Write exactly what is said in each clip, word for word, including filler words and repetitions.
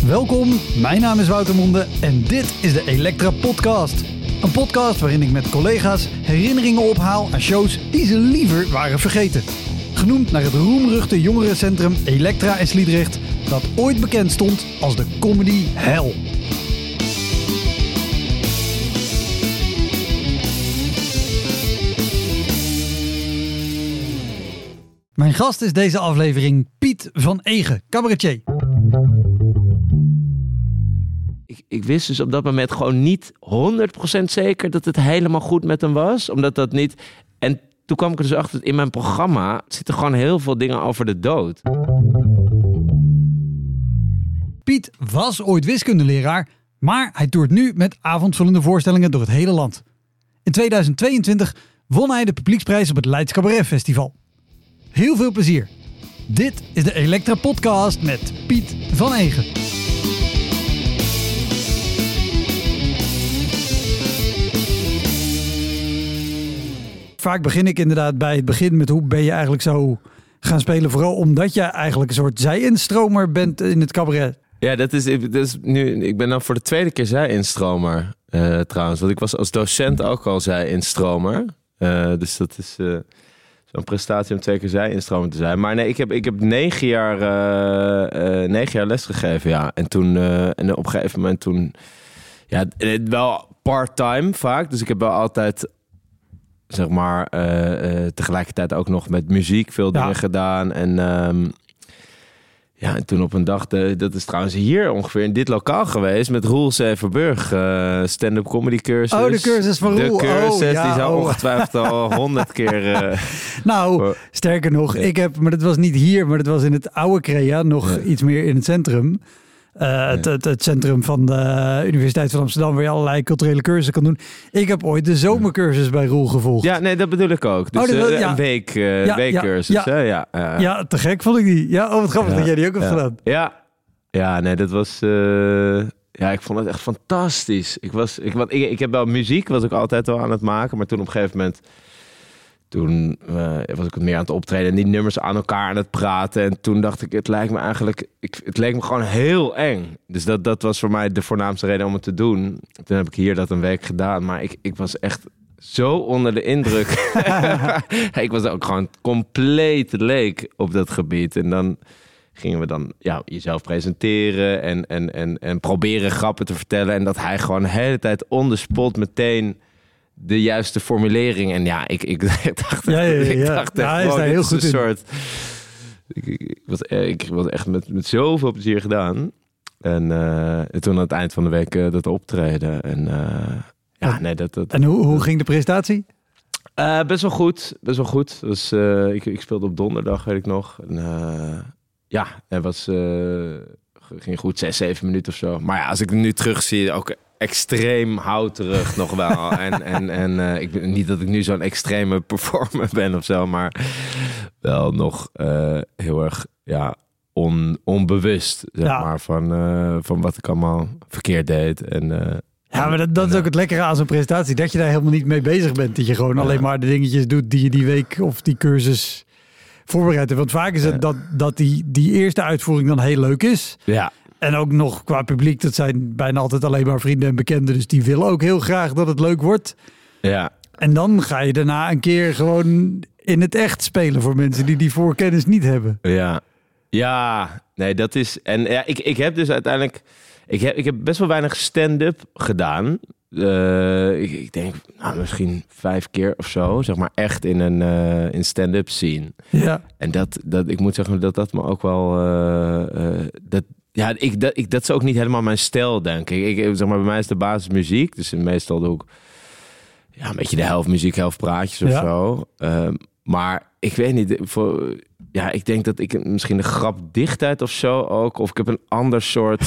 Welkom, mijn naam is Wouter Monde en dit is de Elektra Podcast. Een podcast waarin ik met collega's herinneringen ophaal aan shows die ze liever waren vergeten. Genoemd naar het roemruchte jongerencentrum Elektra in Sliedrecht, dat ooit bekend stond als de comedy hell. Mijn gast is deze aflevering Piet van Egen, cabaretier. Ik, ik wist dus op dat moment gewoon niet honderd procent zeker dat het helemaal goed met hem was. Omdat dat niet... En toen kwam ik er dus achter, in mijn programma zitten gewoon heel veel dingen over de dood. Piet was ooit wiskundeleraar, maar hij toert nu met avondvullende voorstellingen door het hele land. In tweeduizend tweeëntwintig won hij de publieksprijs op het Leids Cabaret Festival. Heel veel plezier. Dit is de Elektra Podcast met Piet van Egen. Vaak begin ik inderdaad bij het begin met hoe ben je eigenlijk zo gaan spelen. Vooral omdat je eigenlijk een soort zij-instromer bent in het cabaret. Ja, dat is, dat is nu, ik ben dan voor de tweede keer zij-instromer uh, trouwens. Want ik was als docent ook al zij-instromer. Uh, dus dat is uh, zo'n prestatie om twee keer zij-instromer te zijn. Maar nee, ik heb, ik heb negen jaar, uh, uh, negen jaar les gegeven, ja. En toen, uh, en op een gegeven moment toen... Ja, wel part-time vaak. Dus ik heb wel altijd... zeg maar, uh, uh, tegelijkertijd ook nog met muziek veel dingen ja. gedaan. En, um, ja, en toen op een dag, de, dat is trouwens hier ongeveer in dit lokaal geweest, met Roel Zevenburg, uh, stand-up comedy cursus. Oh, de cursus van Roel. De cursus, oh, ja, die zou oh. ongetwijfeld al honderd keer... Uh, nou, voor... sterker nog, ik heb, maar dat was niet hier, maar dat was in het oude Crea, nog ja. iets meer in het centrum. Uh, het, het, het centrum van de Universiteit van Amsterdam, waar je allerlei culturele cursussen kan doen. Ik heb ooit de zomercursus bij Roel gevolgd. Ja, nee, dat bedoel ik ook. Dus oh, dat, uh, ja. een week, uh, ja, weekcursus. Ja, hè? Ja, uh, ja, te gek vond ik die. Ja, oh, wat grappig ja, dat jij die ook hebt ja, gedaan. Ja, ja, nee, dat was... Uh, ja, ik vond het echt fantastisch. Ik, was, ik, wat, ik, ik heb wel muziek, was ik altijd wel aan het maken, maar toen op een gegeven moment... Toen uh, was ik wat meer aan het optreden en die nummers aan elkaar aan het praten. En toen dacht ik, het lijkt me eigenlijk... Ik, het leek me gewoon heel eng. Dus dat, dat was voor mij de voornaamste reden om het te doen. Toen heb ik hier dat een week gedaan. Maar ik, ik was echt zo onder de indruk. Ik was ook gewoon compleet leek op dat gebied. En dan gingen we dan ja, jezelf presenteren en, en, en, en proberen grappen te vertellen. En dat hij gewoon de hele tijd on the spot meteen... de juiste formulering. En ja, ik, ik dacht... Ja, ja, ja. Ik dacht ja, echt, hij is daar heel goed een in. Soort... Ik, ik, was, ik was echt met, met zoveel plezier gedaan. En, uh, en toen aan het eind van de week uh, dat optreden. En uh, ja, ja, nee, dat... dat en hoe, hoe ging de presentatie? Uh, best wel goed. Best wel goed. Dus, uh, ik, ik speelde op donderdag, weet ik nog. En, uh, ja, het was... Uh, ging goed, zes, zeven minuten of zo. Maar ja, als ik het nu terugzie, ook extreem houterig nog wel. En, en, en uh, ik ben niet dat ik nu zo'n extreme performer ben of zo, maar wel nog uh, heel erg ja, on, onbewust, zeg ja. maar, van, uh, van wat ik allemaal verkeerd deed. En, uh, ja, maar dat, dat is ook het lekkere aan zo'n presentatie, dat je daar helemaal niet mee bezig bent. Dat je gewoon ja. alleen maar de dingetjes doet die je die week of die cursus voorbereidt. Want vaak is het ja. dat, dat die, die eerste uitvoering dan heel leuk is. Ja. En ook nog qua publiek, dat zijn bijna altijd alleen maar vrienden en bekenden. Dus die willen ook heel graag dat het leuk wordt. Ja. En dan ga je daarna een keer gewoon in het echt spelen voor mensen die die voorkennis niet hebben. Ja, ja, nee, dat is... En ja, ik, ik heb dus uiteindelijk... Ik heb, ik heb best wel weinig stand-up gedaan. Uh, ik, ik denk, nou, misschien vijf keer of zo. Zeg maar echt in een uh, in stand-up scene. Ja. En dat, dat, ik moet zeggen dat dat me ook wel... Uh, uh, dat, ja, ik, dat, ik, dat is ook niet helemaal mijn stijl, denk ik. ik. Zeg maar, bij mij is de basis muziek. Dus meestal doe ik ja, een beetje de helft muziek, helft praatjes of ja. zo. Uh, maar ik weet niet... Voor, ja, ik denk dat ik misschien de grapdichtheid of zo ook... Of ik heb een ander soort...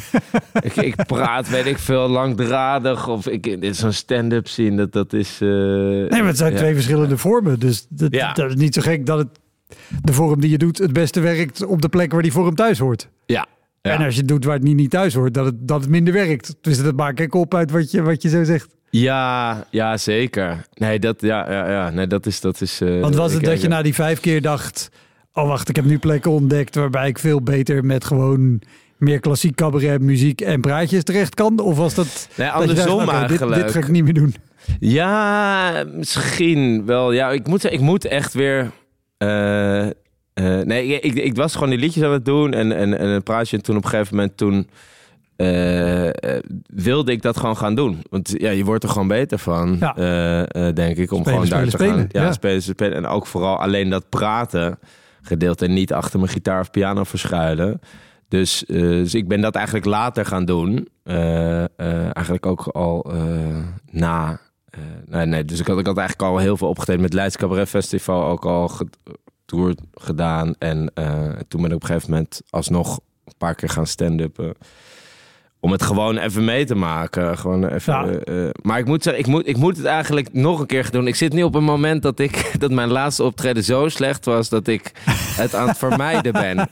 ik, ik praat, weet ik veel, langdradig. Of ik, dit is zo'n stand-up scene, dat, dat is... Uh, nee, maar het zijn ja. twee verschillende vormen. Dus dat, ja. dat is niet zo gek dat het, de vorm die je doet het beste werkt op de plek waar die vorm thuis hoort. Ja. ja. En als je het doet waar het niet, niet thuis hoort, dat het, dat het minder werkt. Dus dat maakt ik op uit wat je, wat je zo zegt. Ja, ja, zeker. Nee, dat, ja, ja, ja. Nee, dat is... Dat is uh, Want was het dat je na die vijf keer dacht... Oh, wacht, ik heb nu plekken ontdekt waarbij ik veel beter met gewoon meer klassiek cabaret, muziek en praatjes terecht kan? Of was dat... Nee, dat je andersom dacht, okay, eigenlijk. Dit, dit ga ik niet meer doen. Ja, misschien wel. Ja, ik moet, ik moet echt weer... Uh, uh, nee, ik, ik was gewoon die liedjes aan het doen en, en, en een praatje. En toen op een gegeven moment toen... Uh, uh, wilde ik dat gewoon gaan doen. Want ja, je wordt er gewoon beter van, ja. uh, uh, denk ik. Om spelen, gewoon spelen, daar te spelen. gaan. Ja, ja. spelen, spelen. En ook vooral alleen dat praten gedeelte en niet achter mijn gitaar of piano verschuilen. Dus, uh, dus ik ben dat eigenlijk later gaan doen. Uh, uh, eigenlijk ook al uh, na... Uh, nee, nee, dus ik had, ik had eigenlijk al heel veel opgetreden met het Leids Cabaret Festival. Ook al getoerd gedaan. En uh, toen ben ik op een gegeven moment alsnog een paar keer gaan stand-uppen. Om het gewoon even mee te maken. Gewoon even, ja. uh, maar ik moet zeggen, ik moet, ik moet het eigenlijk nog een keer gaan doen. Ik zit nu op een moment dat, ik, dat mijn laatste optreden zo slecht was... dat ik het aan het vermijden ben.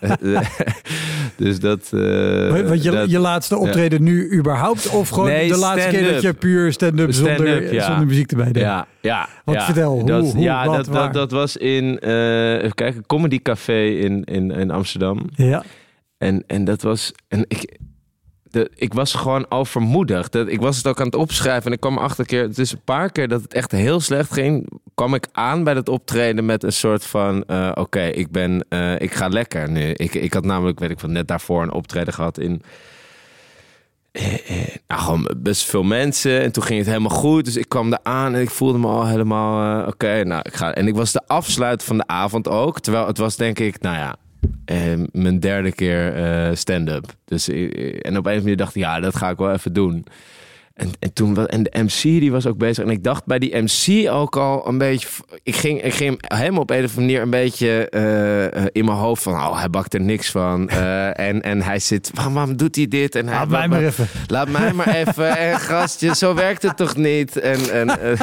Dus dat... Uh, Want je, dat, je laatste optreden ja. nu überhaupt? Of gewoon nee, de laatste keer dat je puur stand-up, stand-up zonder, ja. zonder muziek erbij deed? Ja, ja. Wat ja. vertel, hoe, dat, hoe, ja, wat, dat, dat, dat was in, uh, even kijken, Comedy Café in, in, in Amsterdam. Ja. En, en dat was... En ik... De, ik was gewoon overmoedig. Dat, ik was het ook aan het opschrijven en ik kwam achter keer... Het is een paar keer dat het echt heel slecht ging... kwam ik aan bij dat optreden met een soort van... Uh, Oké, okay, ik ben, uh, ik ga lekker nu. Ik, ik had namelijk, weet ik van net daarvoor een optreden gehad in... Eh, eh, nou, gewoon best veel mensen. En toen ging het helemaal goed. Dus ik kwam daar aan en ik voelde me al helemaal... Uh, Oké, okay, nou, ik ga... En ik was de afsluit van de avond ook. Terwijl het was denk ik, nou ja... Uh, mijn derde keer uh, stand-up. Dus, uh, en op een of andere manier dacht ik, ja, dat ga ik wel even doen. En, en, toen, en de M C die was ook bezig. En ik dacht bij die M C ook al een beetje... Ik ging, ik ging helemaal op een of andere manier een beetje uh, uh, in mijn hoofd van... Oh, hij bakt er niks van. Uh, en, en hij zit, waarom, waarom doet hij dit? En hij, laat mij maar even. Laat mij maar even. En gastje, zo werkt het toch niet? En... en uh,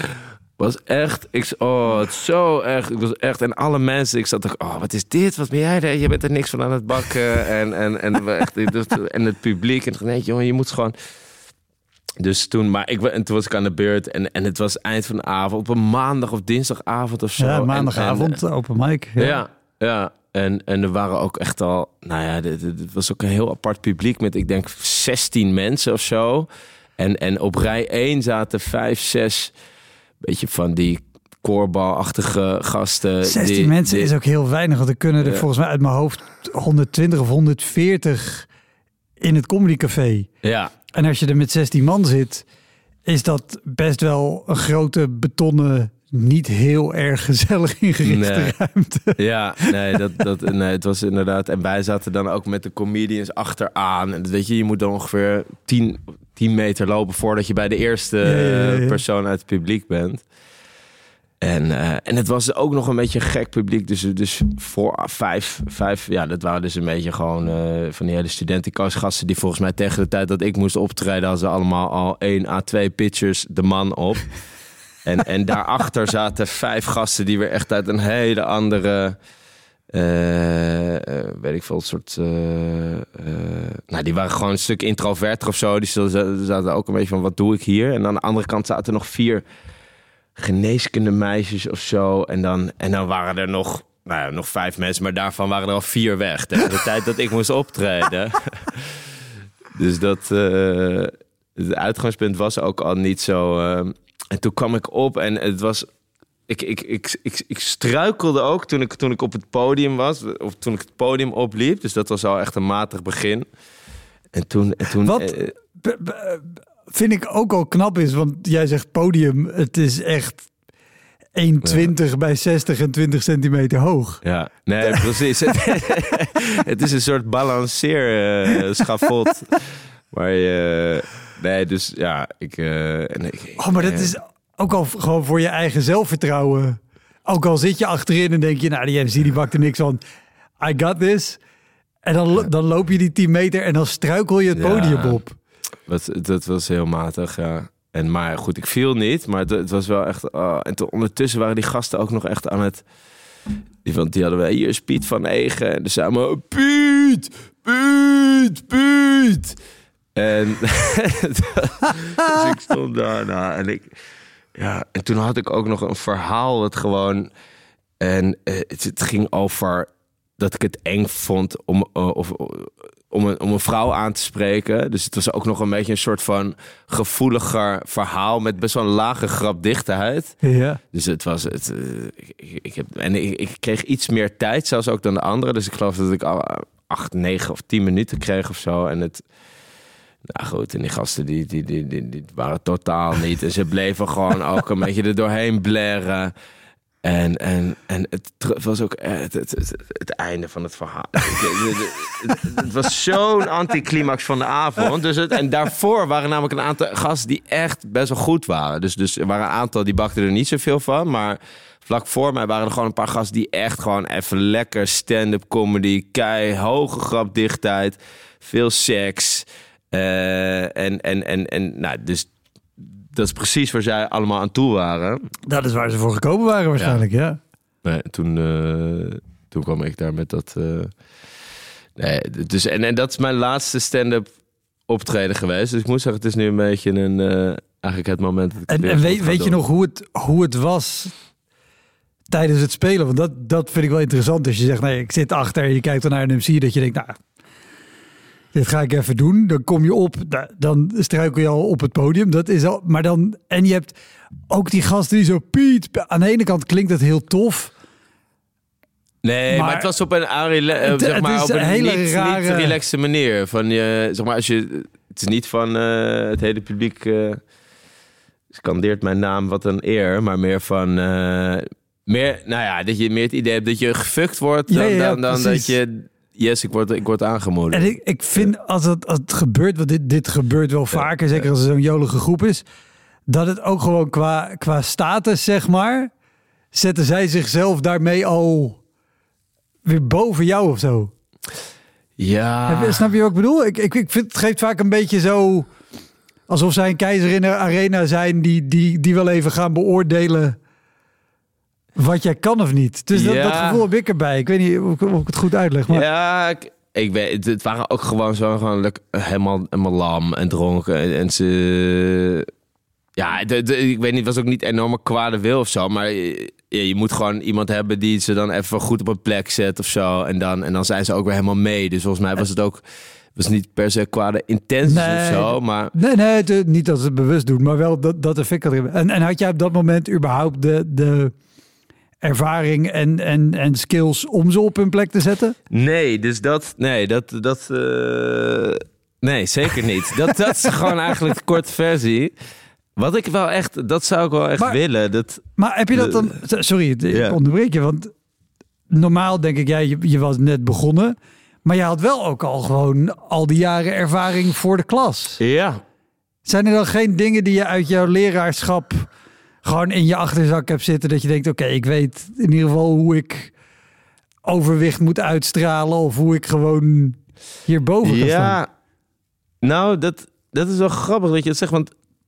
was echt, ik, oh, het zo echt, ik was echt, en alle mensen, ik zat toch, oh, wat is dit, wat ben jij daar, je bent er niks van aan het bakken, en, en, en, echt, en het publiek, en nee, jongen, je moet gewoon, dus toen, maar ik, en toen was ik aan de beurt, en, en het was eind van de avond, op een maandag of dinsdagavond of zo. Ja, maandagavond, en, en, open mic. Ja, ja, ja. En, en er waren ook echt al, nou ja, het was ook een heel apart publiek met, ik denk, zestien mensen of zo, en, en op rij één zaten vijf, zes... beetje van die koorbalachtige gasten. zestien die, mensen die, is ook heel weinig. Want er kunnen er ja. volgens mij uit mijn hoofd honderdtwintig of honderdveertig in het comedycafé. Ja. En als je er met zestien man zit, is dat best wel een grote betonnen, niet heel erg gezellig ingerichte nee. ruimte. Ja, nee, dat, dat, nee, het was inderdaad... En wij zaten dan ook met de comedians achteraan. En weet je, je moet dan ongeveer tien, tien meter lopen voordat je bij de eerste ja, ja, ja. persoon uit het publiek bent. En, uh, en het was ook nog een beetje een gek publiek. Dus, dus voor vijf, vijf, ja, dat waren dus een beetje gewoon uh, van die hele studentenkastgasten die volgens mij tegen de tijd dat ik moest optreden, hadden ze allemaal al één à twee pitchers de man op. En, en daarachter zaten vijf gasten die weer echt uit een hele andere, uh, uh, weet ik veel, soort, uh, uh, nou, die waren gewoon een stuk introverter of zo. Die zaten ook een beetje van, wat doe ik hier? En aan de andere kant zaten nog vier geneeskunde meisjes of zo. En dan, en dan waren er nog, nou ja, nog vijf mensen, maar daarvan waren er al vier weg tegen de tijd dat ik moest optreden. Dus dat, uh, het uitgangspunt was ook al niet zo. Uh, en toen kwam ik op en het was, ik, ik, ik, ik, ik struikelde ook toen ik, toen ik op het podium was, of toen ik het podium opliep. Dus dat was al echt een matig begin. En toen, en toen. Wat? Uh, b- b- vind ik ook al knap is, want jij zegt podium, het is echt één komma twintig ja. bij zestig en twintig centimeter hoog. Ja, nee, precies. Het is een soort balanceerschafot. Uh, maar je, nee, dus ja, ik... Uh, en ik oh, maar dat is ook al gewoon voor je eigen zelfvertrouwen. Ook al zit je achterin en denk je, nou, die M C die bakt er niks van. I got this. En dan, dan loop je die tien meter en dan struikel je het podium ja. op. Dat, dat was heel matig, ja. En, maar goed, ik viel niet, maar het, het was wel echt... Oh, en toen, ondertussen waren die gasten ook nog echt aan het... Die, want die hadden we hier, is Piet van Egen. En dus samen, Piet, Piet, Piet. En dus ik stond daarna en ik... Ja, en toen had ik ook nog een verhaal, het gewoon... En uh, het, het ging over dat ik het eng vond om... Uh, of, om een, om een vrouw aan te spreken. Dus het was ook nog een beetje een soort van gevoeliger verhaal met best wel een lage grapdichtheid. Ja. Dus het was het. Uh, ik, ik heb, en ik, ik kreeg iets meer tijd, zelfs ook dan de anderen. Dus ik geloof dat ik al acht, negen of tien minuten kreeg of zo. En het. Nou goed, en die gasten die, die, die, die, die waren totaal niet. En ze bleven gewoon ook een beetje er doorheen blaren. En, en, en het was ook het, het, het, het einde van het verhaal. het, het, het was zo'n anticlimax van de avond. Dus het, en daarvoor waren namelijk een aantal gasten die echt best wel goed waren. Dus, dus er waren een aantal die bakten er niet zoveel van. Maar vlak voor mij waren er gewoon een paar gasten die echt gewoon even lekker stand-up comedy, kei, hoge grapdichtheid, veel seks. Uh, en, en, en, en nou, dus dat is precies waar zij allemaal aan toe waren. Dat is waar ze voor gekomen waren waarschijnlijk, ja. ja. Nee, toen, uh, toen kwam ik daar met dat. Uh, nee, dus, en, en dat is mijn laatste stand-up optreden geweest. Dus ik moet zeggen, het is nu een beetje een uh, eigenlijk het moment. Dat ik en en weet, weet je nog hoe het, hoe het was tijdens het spelen? Want dat, dat vind ik wel interessant. Als je zegt, nee, ik zit achter en je kijkt dan naar een M C, dat je denkt, nou, dit ga ik even doen. Dan kom je op, dan struikel je al op het podium. Dat is al, maar dan, en je hebt ook die gasten die zo Piet. Aan de ene kant klinkt het heel tof. Nee, maar, maar het was op een, het, zeg maar, op een, een hele niet, rare, niet relaxe manier. Van je, zeg maar, als je, het is niet van uh, het hele publiek uh, scandeert mijn naam wat een eer, maar meer van uh, meer, nou ja, dat je meer het idee hebt dat je gefukt wordt dan, ja, ja, dan, dan dat je. Yes, ik word, ik word aangemoedigd. En ik, ik vind als het, als het gebeurt, want dit, dit gebeurt wel vaker, ja, zeker als er zo'n jolige groep is, dat het ook gewoon qua, qua status, zeg maar, zetten zij zichzelf daarmee al weer boven jou of zo. Ja. Snap je wat ik bedoel? Ik, ik, ik vind het geeft vaak een beetje zo alsof zij een keizer in de arena zijn die, die, die wel even gaan beoordelen wat jij kan of niet. Dus dat, ja. dat gevoel heb ik erbij. Ik weet niet of ik, of ik het goed uitleg. Maar ja, ik, ik weet, het waren ook gewoon zo gewoon helemaal, helemaal lam en dronken. En, en ze... Ja, de, de, ik weet niet, het was ook niet enorme kwade wil of zo. Maar je, je moet gewoon iemand hebben die ze dan even goed op een plek zet of zo. En dan, en dan zijn ze ook weer helemaal mee. Dus volgens mij was het ook was niet per se kwade intenties nee, of zo. Maar nee, nee de, niet dat ze het bewust doen, maar wel dat, dat effect erin. En, en had jij op dat moment überhaupt de... de ervaring en, en, en skills om ze op hun plek te zetten? Nee, dus dat... Nee, dat... dat uh, nee, zeker niet. dat, dat is gewoon eigenlijk de korte versie. Wat ik wel echt... Dat zou ik wel echt maar, willen. Dat, maar heb je dat dan... Sorry, ik yeah. onderbreek je, want normaal denk ik, ja, je, je was net begonnen, maar je had wel ook al gewoon al die jaren ervaring voor de klas. Ja. Zijn er dan geen dingen die je uit jouw leraarschap gewoon in je achterzak hebt zitten, dat je denkt, oké, okay, ik weet in ieder geval hoe ik overwicht moet uitstralen of hoe ik gewoon hierboven ga staan? Ja, nou, dat, dat is wel grappig dat je het zegt, want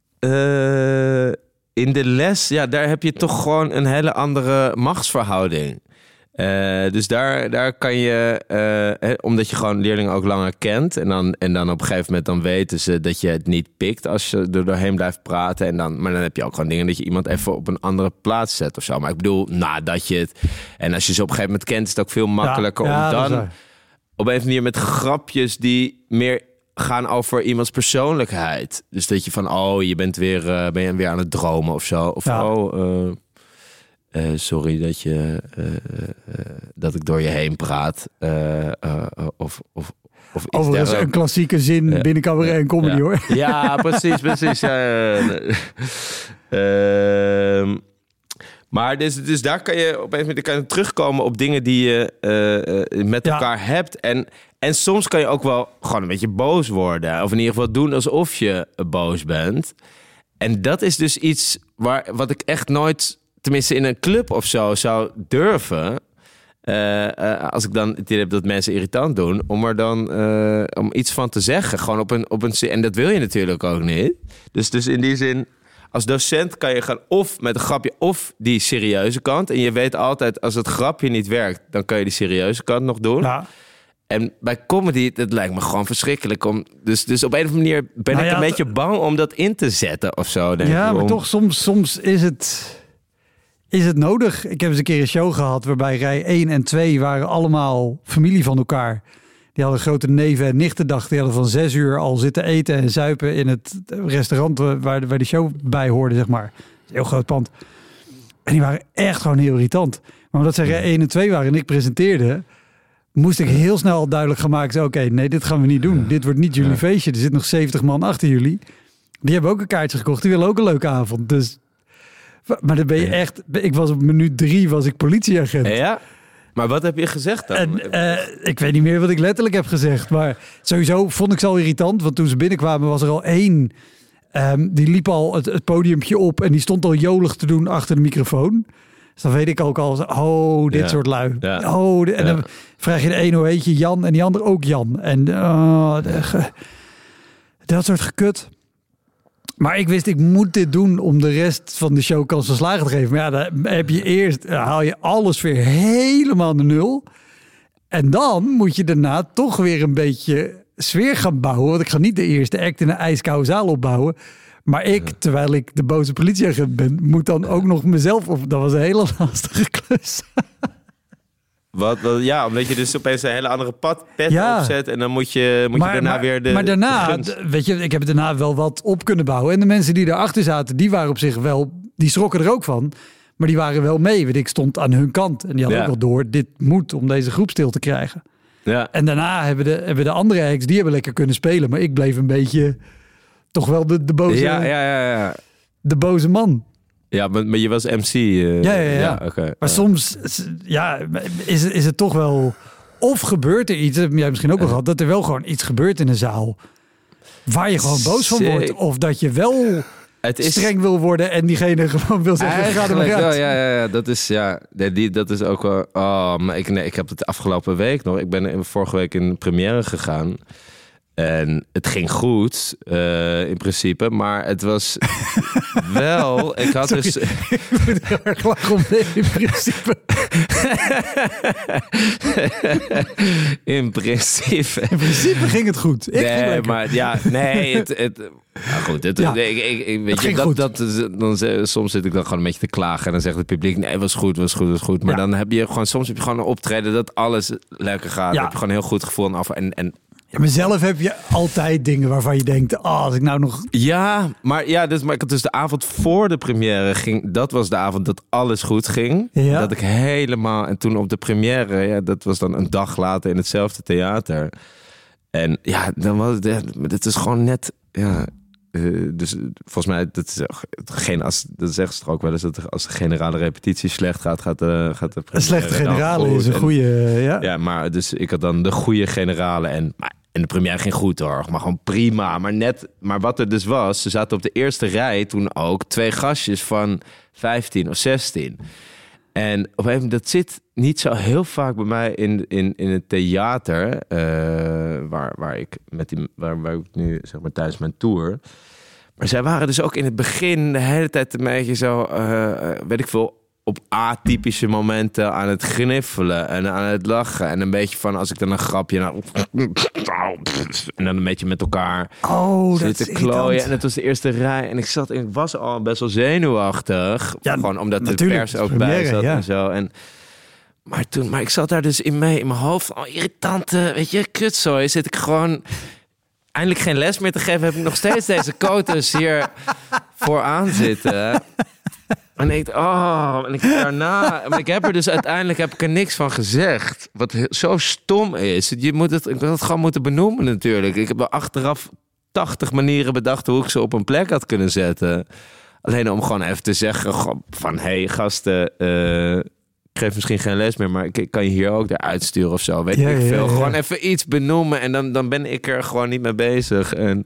uh, in de les, ja, daar heb je toch gewoon een hele andere machtsverhouding. Uh, dus daar, daar kan je, uh, he, omdat je gewoon leerlingen ook langer kent en dan, en dan op een gegeven moment dan weten ze dat je het niet pikt als je er doorheen blijft praten. En dan, maar dan heb je ook gewoon dingen dat je iemand even op een andere plaats zet of zo. Maar ik bedoel, nadat je het... En als je ze op een gegeven moment kent, is het ook veel makkelijker ja, ja, om dan op een manier met grapjes die meer gaan over iemands persoonlijkheid. Dus dat je van, oh, je bent weer, uh, ben je weer aan het dromen of zo. Of ja. oh... Uh, Uh, sorry dat je uh, uh, dat ik door je heen praat. Uh, uh, of, of, of Overigens een klassieke zin uh, binnen cabaret en comedy, ja. hoor. Ja, precies, precies. Ja, uh, maar dus, dus daar kan je op een moment kan je terugkomen op dingen die je uh, uh, met elkaar ja. hebt. En, en soms kan je ook wel gewoon een beetje boos worden. Of in ieder geval doen alsof je boos bent. En dat is dus iets waar wat ik echt nooit... tenminste in een club of zo zou durven, uh, uh, als ik dan het idee heb dat mensen irritant doen, om er dan uh, om iets van te zeggen, gewoon op een op een en dat wil je natuurlijk ook niet. Dus dus in die zin, als docent kan je gaan of met een grapje of die serieuze kant, en je weet altijd als het grapje niet werkt, dan kan je die serieuze kant nog doen. Ja. En bij comedy, dat lijkt me gewoon verschrikkelijk. Om, dus, dus op een of andere manier ben nou ik ja, een beetje bang om dat in te zetten of zo. Denk ja, ik, maar om... toch soms soms is het. Is het nodig? Ik heb eens een keer een show gehad waarbij rij één en twee waren allemaal familie van elkaar. Die hadden grote neven en nichtendag. Die hadden van zes uur al zitten eten en zuipen in het restaurant waar de, waar de show bij hoorde, zeg maar. Een heel groot pand. En die waren echt gewoon heel irritant. Maar omdat zij één en twee waren en ik presenteerde, moest ik heel snel al duidelijk gaan maken. Oké, okay, nee, dit gaan we niet doen. Ja. Dit wordt niet jullie ja. feestje. Er zit nog zeventig man achter jullie. Die hebben ook een kaartje gekocht. Die willen ook een leuke avond. Dus, maar dan ben je echt... Ik was op minuut drie was ik politieagent. Ja? Maar wat heb je gezegd dan? En, uh, ik weet niet meer wat ik letterlijk heb gezegd. Maar sowieso vond ik ze al irritant. Want toen ze binnenkwamen was er al één. Um, die liep al het, het podiumpje op. En die stond al jolig te doen achter de microfoon. Dus dan weet ik ook al, oh, dit ja. soort lui. Ja. Oh, de, en ja. dan vraag je de ene hoe heet je Jan en die andere ook Jan. En uh, de, ge, dat soort gekut. Maar ik wist, ik moet dit doen om de rest van de show kans van slagen te geven. Maar ja, dan heb je eerst, haal je alles weer helemaal de nul. En dan moet je daarna toch weer een beetje sfeer gaan bouwen. Want ik ga niet de eerste act in een ijskoude zaal opbouwen. Maar ik, terwijl ik de boze politieagent ben, moet dan ook nog mezelf op. Dat was een hele lastige klus. Wat, wat, ja, omdat je dus opeens een hele andere pad, pet ja. opzet. En dan moet je, moet maar, je daarna maar, weer de Maar daarna, de weet je, ik heb daarna wel wat op kunnen bouwen. En de mensen die daarachter zaten, die waren op zich wel, die schrokken er ook van. Maar die waren wel mee. Want ik stond aan hun kant. En die hadden ja. ook wel door, dit moet om deze groep stil te krijgen. Ja. En daarna hebben de, hebben de andere acts, die hebben lekker kunnen spelen. Maar ik bleef een beetje toch wel de, de boze... Ja, ja, ja, ja. De boze man. Ja, maar, maar je was M C. Uh, ja, ja, ja. ja okay. Maar uh. soms ja, is, is het toch wel... Of gebeurt er iets, dat heb jij misschien ook wel gehad... dat er wel gewoon iets gebeurt in een zaal... waar je gewoon boos van wordt. Of dat je wel het is... streng wil worden... en diegene gewoon wil zeggen... ga er maar uit. Ja, ja, ja, dat is, ja, die, dat is ook wel... Oh, maar ik, nee, ik heb het afgelopen week nog... Ik ben vorige week in première gegaan... En het ging goed, uh, in principe, maar het was wel... Ik had Sorry, dus... ik moet heel erg lachen om nee, in principe. in principe. In principe ging het goed. Ik nee, maar ja, nee, het... het nou goed, het, ja, ik, ik, ik, weet je, dat, dat, dan, soms zit ik dan gewoon een beetje te klagen en dan zegt het publiek, nee, was goed, was goed, was goed. Maar ja. dan heb je gewoon, soms heb je gewoon een optreden dat alles lekker gaat. Ja. Dan heb je gewoon een heel goed gevoel af en... en Ja, maar zelf heb je altijd dingen waarvan je denkt... Oh, als ik nou nog... Ja, maar, ja, dus, maar dus de avond voor de première ging... Dat was de avond dat alles goed ging. Ja. Dat ik helemaal... En toen op de première... Ja, dat was dan een dag later in hetzelfde theater. En ja, dan was het... Het is gewoon net... Ja, uh, dus volgens mij... Dat, is, geen, als, dat zeggen ze toch ook wel eens... Dat als de generale repetitie slecht gaat... gaat de, gaat de een slechte generale is een goede... Uh, ja. ja, maar dus ik had dan de goede generale en... Maar, En de première ging goed hoor, maar gewoon prima. Maar net, maar wat er dus was, ze zaten op de eerste rij toen ook twee gastjes van vijftien of zestien. En op een gegeven moment, dat zit niet zo heel vaak bij mij in, in, in het theater, uh, waar, waar ik met die, waar, waar ik nu zeg maar tijdens mijn tour. Maar zij waren dus ook in het begin de hele tijd een beetje zo, uh, weet ik veel, op atypische momenten aan het gniffelen en aan het lachen. En een beetje van, als ik dan een grapje... Nou, en dan een beetje met elkaar oh, zitten klooien. En het was de eerste rij. En ik zat en ik was al best wel zenuwachtig. Ja, gewoon omdat de pers ook bij zat ja. en zo. En, maar, toen, maar ik zat daar dus in mee in mijn hoofd. Oh, irritante, weet je, kutzooi. Zit ik gewoon... Eindelijk geen les meer te geven. Heb ik nog steeds deze coaches hier vooraan zitten. En ik, oh, en ik daarna, maar ik heb er dus uiteindelijk heb ik er niks van gezegd. Wat heel, zo stom is. Je moet het, ik had het gewoon moeten benoemen natuurlijk. Ik heb er achteraf tachtig manieren bedacht hoe ik ze op een plek had kunnen zetten. Alleen om gewoon even te zeggen van, hé hey, gasten, uh, ik geef misschien geen les meer, maar ik kan je hier ook eruit sturen of zo. Weet ja, ik veel. Ja, ja. Gewoon even iets benoemen en dan, dan ben ik er gewoon niet mee bezig. En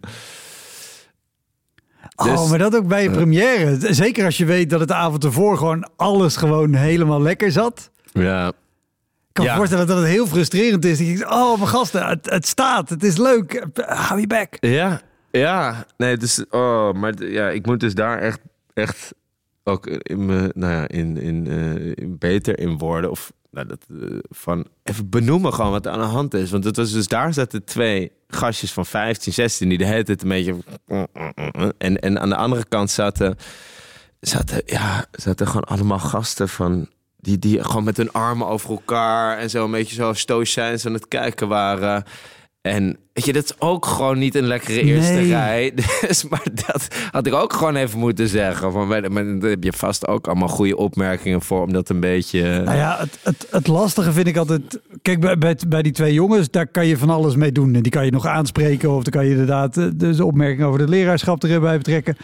Dus, oh, maar dat ook bij je première. Zeker als je weet dat het de avond ervoor gewoon alles gewoon helemaal lekker zat. Ja. Ik kan ja. me voorstellen dat het heel frustrerend is. Dat je denkt, oh mijn gasten, het, het staat, het is leuk. Hou je back. Ja, ja. Nee, dus, oh, maar ja, ik moet dus daar echt, echt ook in me, nou ja, in, in, uh, in beter in worden. Of nou, dat, uh, van even benoemen gewoon wat er aan de hand is. Want het was dus, daar zaten twee gastjes van vijftien, zestien die de hele tijd een beetje... En, en aan de andere kant zaten, zaten, ja, zaten gewoon allemaal gasten van... die, die gewoon met hun armen over elkaar en zo een beetje zo stoïcijns aan het kijken waren. En weet je, dat is ook gewoon niet een lekkere eerste nee. rij. Dus, maar dat had ik ook gewoon even moeten zeggen. Van, maar daar heb je vast ook allemaal goede opmerkingen voor, om dat een beetje... Nou ja, het, het, het lastige vind ik altijd... Kijk, bij, bij, bij die twee jongens, daar kan je van alles mee doen. En die kan je nog aanspreken, of dan kan je inderdaad de, de opmerking over het leraarschap erbij betrekken.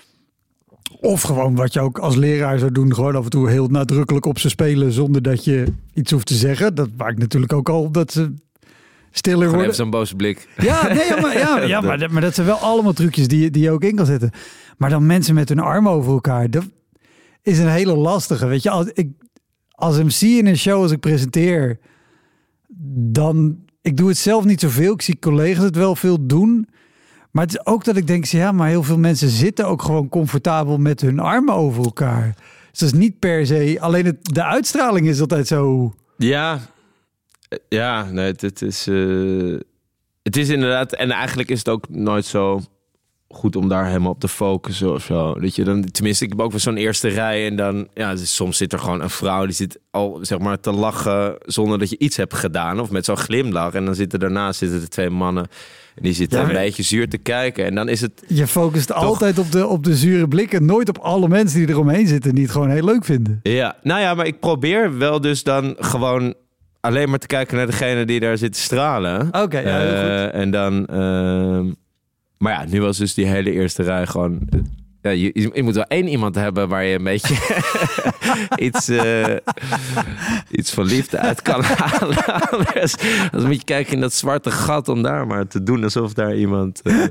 Of gewoon wat je ook als leraar zou doen, gewoon af en toe heel nadrukkelijk op ze spelen, zonder dat je iets hoeft te zeggen. Dat maakt natuurlijk ook al dat ze stiller Gewoon worden. even zo'n boze blik. Ja, nee, ja, maar, ja, ja maar, dat, maar dat zijn wel allemaal trucjes die, die je ook in kan zetten. Maar dan mensen met hun armen over elkaar, dat is een hele lastige. Weet je, als ik als M C in een show, als ik presenteer, dan, ik doe het zelf niet zoveel. Ik zie collega's het wel veel doen. Maar het is ook dat ik denk, ja, maar heel veel mensen zitten ook gewoon comfortabel met hun armen over elkaar. Dus dat is niet per se, alleen het, de uitstraling is altijd zo... Ja, ja, nee, het, het is... Uh, het is inderdaad... En eigenlijk is het ook nooit zo goed om daar helemaal op te focussen of zo. Dat je dan, tenminste, ik heb ook wel zo'n eerste rij en dan... Ja, dus soms zit er gewoon een vrouw die zit al, zeg maar, te lachen zonder dat je iets hebt gedaan. Of met zo'n glimlach. En dan zitten daarnaast zitten er twee mannen... En die zitten ja, een beetje zuur te kijken. En dan is het... Je focust toch... altijd op de, op de zure blikken. Nooit op alle mensen die eromheen zitten die het gewoon heel leuk vinden. Ja, nou ja, maar ik probeer wel dus dan gewoon alleen maar te kijken naar degene die daar zit te stralen. Oké, okay, ja, heel uh, goed. En dan... Uh... Maar ja, nu was dus die hele eerste rij gewoon... Ja, je, je moet wel één iemand hebben waar je een beetje iets, uh, iets van liefde uit kan halen. Anders, dan moet je kijken in dat zwarte gat om daar maar te doen alsof daar iemand... Uh,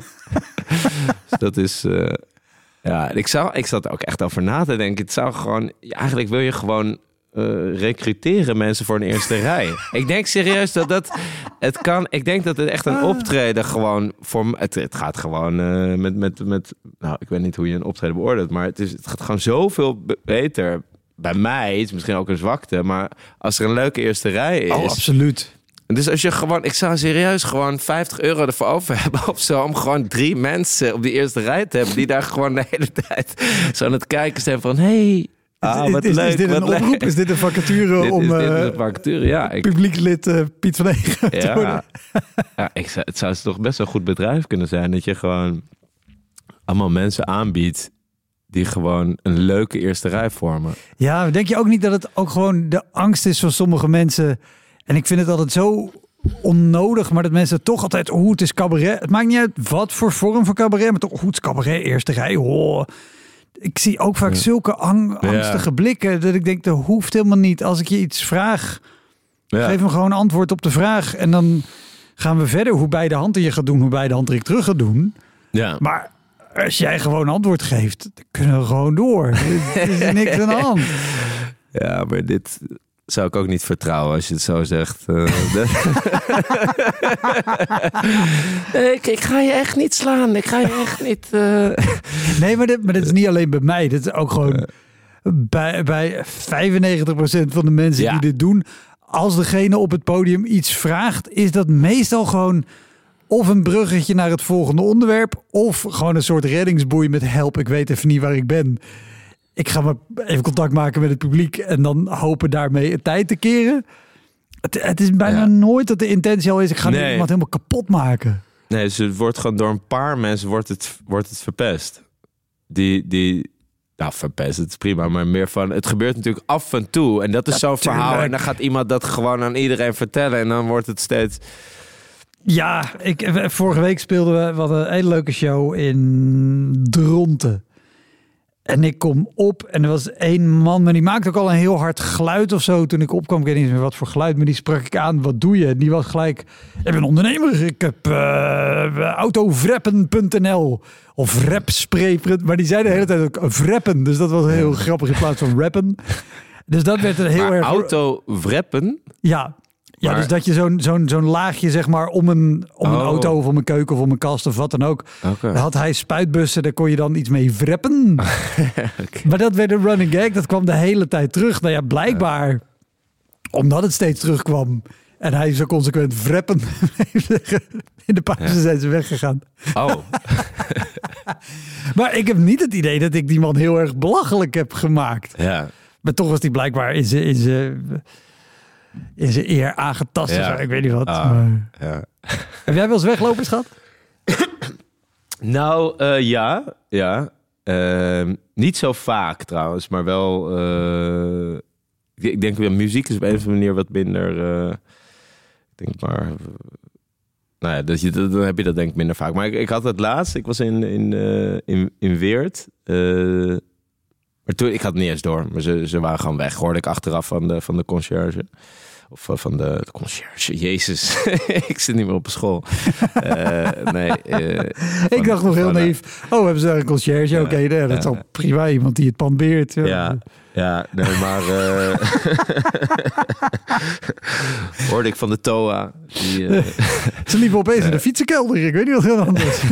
dus dat is... Uh, ja, ik, zou, ik zat er ook echt over na te denken. Het zou gewoon... Ja, eigenlijk wil je gewoon... Uh, recruteren mensen voor een eerste rij. Ik denk serieus dat dat het kan. Ik denk dat het echt een optreden gewoon voor het, het gaat gewoon uh, met met met. Nou, ik weet niet hoe je een optreden beoordeelt, maar het is het gaat gewoon zoveel beter. Bij mij is misschien ook een zwakte, maar als er een leuke eerste rij is. Oh, absoluut. Dus als je gewoon, ik zou serieus gewoon vijftig euro ervoor over hebben of zo, om gewoon drie mensen op die eerste rij te hebben die daar gewoon de hele tijd zo aan het kijken zijn van, hey. Ah, wat is, leuk, is dit wat een leuk. oproep? Is dit een vacature dit, om is dit uh, een vacature? Ja, ik... publiekslid uh, Piet van Egen ja. te worden? Ja, ik zou, het zou toch best wel een goed bedrijf kunnen zijn dat je gewoon allemaal mensen aanbiedt die gewoon een leuke eerste rij vormen. Ja, denk je ook niet dat het ook gewoon de angst is van sommige mensen? En ik vind het altijd zo onnodig, maar dat mensen toch altijd, oh, het is cabaret. Het maakt niet uit wat voor vorm van cabaret, maar toch, oh, het is cabaret, eerste rij, oh. Ik zie ook vaak ja. zulke ang- angstige ja. blikken dat ik denk, dat hoeft helemaal niet. Als ik je iets vraag, ja. geef me gewoon antwoord op de vraag. En dan gaan we verder. Hoe beide handen je gaat doen, hoe beide handen ik terug gaat doen. Ja. Maar als jij gewoon antwoord geeft, dan kunnen we gewoon door. Er is niks aan de hand. Ja, maar dit zou ik ook niet vertrouwen als je het zo zegt. Uh, ik, ik ga je echt niet slaan. Ik ga je echt niet... Uh... Nee, maar dat, maar dat is niet alleen bij mij. Dat is ook gewoon uh. bij, bij vijfennegentig procent van de mensen ja. die dit doen. Als degene op het podium iets vraagt, is dat meestal gewoon of een bruggetje naar het volgende onderwerp, of gewoon een soort reddingsboei met help, ik weet even niet waar ik ben. Ik ga maar even contact maken met het publiek en dan hopen daarmee het tijd te keren. Het, het is bijna ja. nooit dat de intentie al is, ik ga nee. iemand helemaal kapot maken. Nee, dus het wordt gewoon door een paar mensen wordt het, wordt het verpest. Die, die, nou verpest, het is prima, maar meer van, het gebeurt natuurlijk af en toe. En dat is ja, zo'n tuurlijk. verhaal en dan gaat iemand dat gewoon aan iedereen vertellen en dan wordt het steeds... Ja, ik, vorige week speelden we wat een hele leuke show in Dronten. En ik kom op en er was één man, maar die maakte ook al een heel hard geluid of zo. Toen ik opkwam, ik weet niet meer wat voor geluid, maar die sprak ik aan. Wat doe je? En die was gelijk, ik ben ondernemer. Ik heb uh, autovreppen punt n l of rapspray. Maar die zei de hele tijd ook vreppen. Dus dat was heel grappig in plaats van rappen. Dus dat werd een heel maar erg... autovreppen? Ja. Ja, maar... dus dat je zo'n zo'n zo'n laagje, zeg maar, om een, om een oh. auto of om een keuken of om een kast of wat dan ook. Okay. Dan had hij spuitbussen, daar kon je dan iets mee vreppen. Okay. Maar dat werd een running gag, dat kwam de hele tijd terug. Nou ja, blijkbaar, ja. omdat het steeds terugkwam en hij zo consequent vreppen in de pauze ja. zijn ze weggegaan. Oh. Maar ik heb niet het idee dat ik die man heel erg belachelijk heb gemaakt. Ja. Maar toch was die blijkbaar in zijn in zijn in zijn eer aangetast. Ja. Of zo. Ik weet niet wat. Ah, maar... ja. Heb jij wel eens weglopers gehad? Nou, uh, ja. ja. Uh, niet zo vaak trouwens, maar wel... Uh, ik, ik denk dat muziek is op een of andere manier wat minder... Uh, ik denk maar... Uh, nou ja, dat je, dan heb je dat denk ik minder vaak. Maar ik, ik had het laatst. Ik was in, in, uh, in, in Weert. Uh, maar toen, ik had het niet eens door. Maar ze, ze waren gewoon weg. Hoorde ik achteraf van de, van de conciërge. Of uh, van de, de conciërge. Jezus. Ik zit niet meer op een school. Uh, nee. Uh, ik dacht nog heel van, naïef. Oh, hebben ze daar een conciërge? Ja, Oké, okay, dat ja. is al prima. Iemand die het pand beheert. Ja. Ja, ja, nee, maar... Uh, hoorde ik van de T O A. Die, uh, ze liepen opeens in de fietsenkelder. Ik weet niet wat er aan de hand is.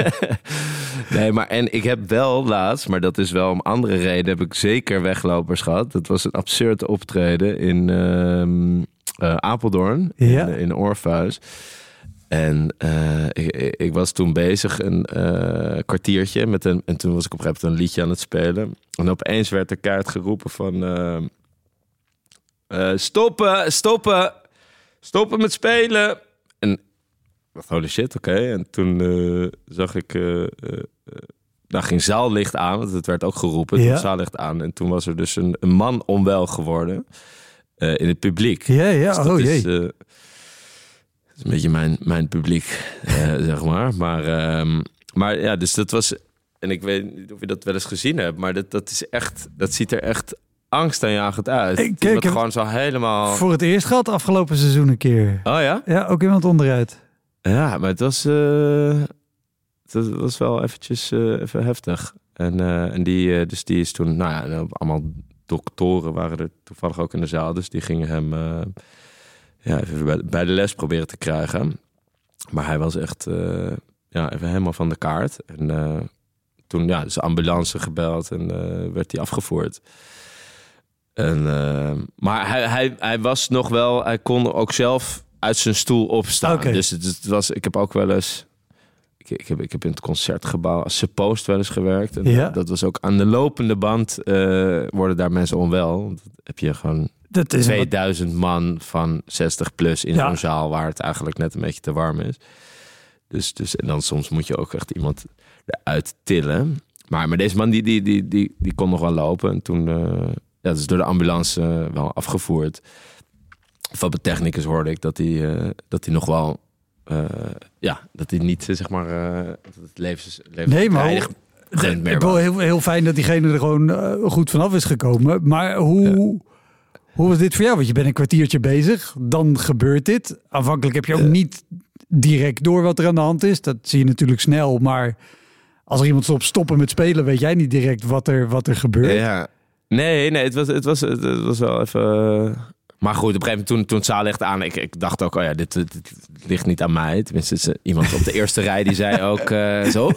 Nee, maar en ik heb wel laatst, maar dat is wel om andere reden, heb ik zeker weglopers gehad. Dat was een absurd optreden in uh, uh, Apeldoorn, ja. in, in Orpheus. En uh, ik, ik was toen bezig een uh, kwartiertje met een, en toen was ik op een gegeven moment een liedje aan het spelen. En opeens werd er kaart geroepen van uh, uh, stoppen, stoppen, stoppen met spelen. En ik dacht, holy shit, oké. Okay. En toen uh, zag ik, uh, uh, daar ging zaallicht aan, want het werd ook geroepen, ja. zaallicht aan. En toen was er dus een, een man onwel geworden uh, in het publiek. Ja, ja, dus dat oh is, jee. Uh, Dat is een beetje mijn, mijn publiek, uh, zeg maar. Maar, um, maar ja, dus dat was... En ik weet niet of je dat wel eens gezien hebt, maar dat, dat is echt... Dat ziet er echt angstaanjagend uit. Ik, ik heb gewoon zo helemaal... voor het eerst gehad afgelopen seizoen een keer. Oh ja? Ja, ook iemand onderuit. Ja, maar het was... Uh, het was wel eventjes uh, even heftig. En, uh, en die, uh, dus die is toen... Nou ja, allemaal doktoren waren er toevallig ook in de zaal. Dus die gingen hem... Uh, Ja, even bij de les proberen te krijgen. Maar hij was echt uh, ja, even helemaal van de kaart. En uh, toen ja, is de ambulance gebeld en uh, werd hij afgevoerd. En, uh, maar hij, hij, hij was nog wel... Hij kon ook zelf uit zijn stoel opstaan. Okay. Dus het, het was... Ik heb ook wel eens... Ik, ik, heb, ik heb in het concertgebouw als Supposed wel eens gewerkt. En ja. Dat was ook aan de lopende band... Uh, worden daar mensen onwel. Dan heb je gewoon... Dat is tweeduizend wat... man van zestig plus in ja. zo'n zaal waar het eigenlijk net een beetje te warm is. Dus, dus en dan soms moet je ook echt iemand eruit tillen. Maar, maar deze man die, die, die, die, die kon nog wel lopen. En toen uh, ja, dus door de ambulance uh, wel afgevoerd. Van de technicus hoorde ik dat hij, uh, dat hij nog wel... Uh, ja, dat hij niet, zeg maar... Uh, dat het levens, levens nee, maar... Hoe... Geen meer ik wil heel, heel fijn dat diegene er gewoon uh, goed vanaf is gekomen. Maar hoe... Ja. Hoe was dit voor jou? Want je bent een kwartiertje bezig, dan gebeurt dit. Aanvankelijk heb je ook uh, niet direct door wat er aan de hand is. Dat zie je natuurlijk snel, maar als er iemand stopt stoppen met spelen, weet jij niet direct wat er, wat er gebeurt. Ja, nee, nee, het was, het was, het was wel even... Uh... Maar goed, op een gegeven moment toen, toen het zaallicht aan, ik, ik dacht ook, oh ja, dit, dit, dit ligt niet aan mij. Tenminste, is, uh, iemand op de eerste rij die zei ook uh, zo.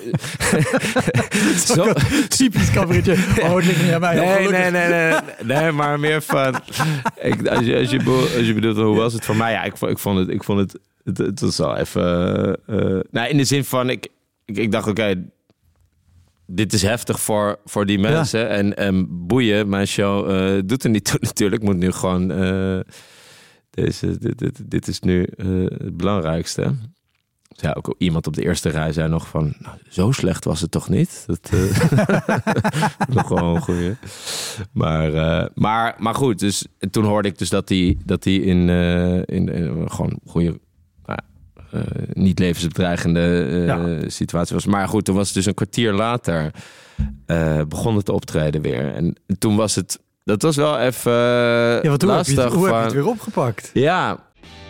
zo. Typisch cabaretje. Oh, het ligt niet aan mij. Nee, nee, nee, nee, nee, nee, maar meer van, ik, als, je, als, je, als je bedoelt, hoe was het voor mij? Ja, ik, ik vond het, ik vond het, het, het was wel even, uh, nou, in de zin van, ik, ik, ik dacht, oké, okay, dit is heftig voor, voor die mensen. Ja. En, en boeien, mijn show uh, doet er niet toe natuurlijk. Moet nu gewoon... Uh, deze, dit, dit, dit is nu uh, het belangrijkste. Ja, ook iemand op de eerste rij zei nog van... Nou, zo slecht was het toch niet? Dat uh, nog wel een goeie. Maar, uh, maar, maar goed, dus toen hoorde ik dus dat hij dat hij in, uh, in, in gewoon goede... Uh, niet levensbedreigende uh, ja. situatie was. Maar goed, toen was het dus een kwartier later... Uh, begon het optreden weer. En toen was het... Dat was wel even uh, ja, wat hoe lastig. Heb je het, hoe van, heb je het weer opgepakt? Ja.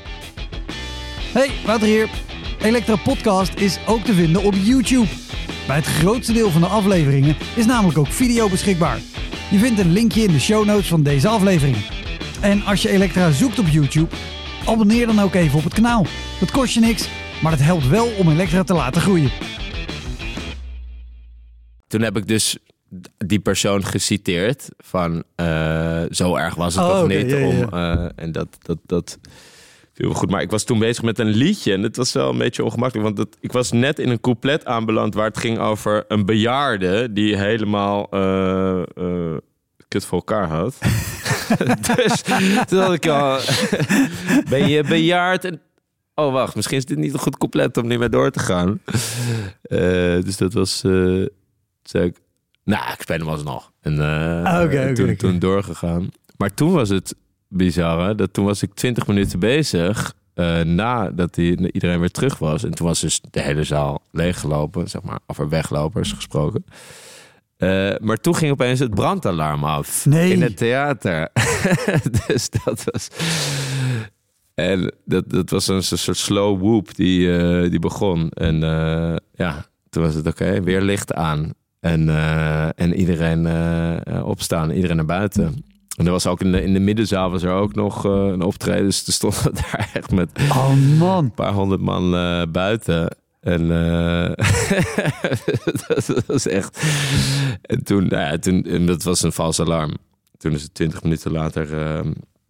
Hey, Wouter hier. Elektra Podcast is ook te vinden op YouTube. Bij het grootste deel van de afleveringen is namelijk ook video beschikbaar. Je vindt een linkje in de show notes van deze aflevering. En als je Elektra zoekt op YouTube... abonneer dan ook even op het kanaal. Dat kost je niks, maar het helpt wel om Elektra te laten groeien. Toen heb ik dus die persoon geciteerd van uh, zo erg was het oh, toch okay, niet. ja, om, ja. Uh, en dat, dat, dat viel goed. Maar ik was toen bezig met een liedje en het was wel een beetje ongemakkelijk. Want dat, ik was net in een couplet aanbeland waar het ging over een bejaarde die helemaal uh, uh, kut voor elkaar had. Dus toen had ik al... ben je bejaard? En, oh, wacht. Misschien is dit niet een goed couplet om niet meer door te gaan. Uh, dus dat was... Uh, zei ik... Nou, ik speel hem alsnog. En uh, ah, okay, toen, okay, toen okay. doorgegaan. Maar toen was het bizarre. Dat toen was ik twintig minuten bezig... Uh, nadat die, iedereen weer terug was. En toen was dus de hele zaal leeggelopen. Zeg maar, over weglopers gesproken. Uh, maar toen ging opeens het brandalarm af. Nee. In het theater. Dus dat was... En dat, dat was een soort slow whoop die, uh, die begon. En uh, ja, toen was het oké. Okay, weer licht aan. En, uh, en iedereen uh, opstaan. Iedereen naar buiten. En er was ook in de, in de middenzaal was er ook nog uh, een optreden. Dus er stonden daar echt met oh, man. een paar honderd man uh, buiten. En uh, dat was echt... En toen, nou ja, toen, en dat was een vals alarm. Toen is het twintig minuten later... Uh,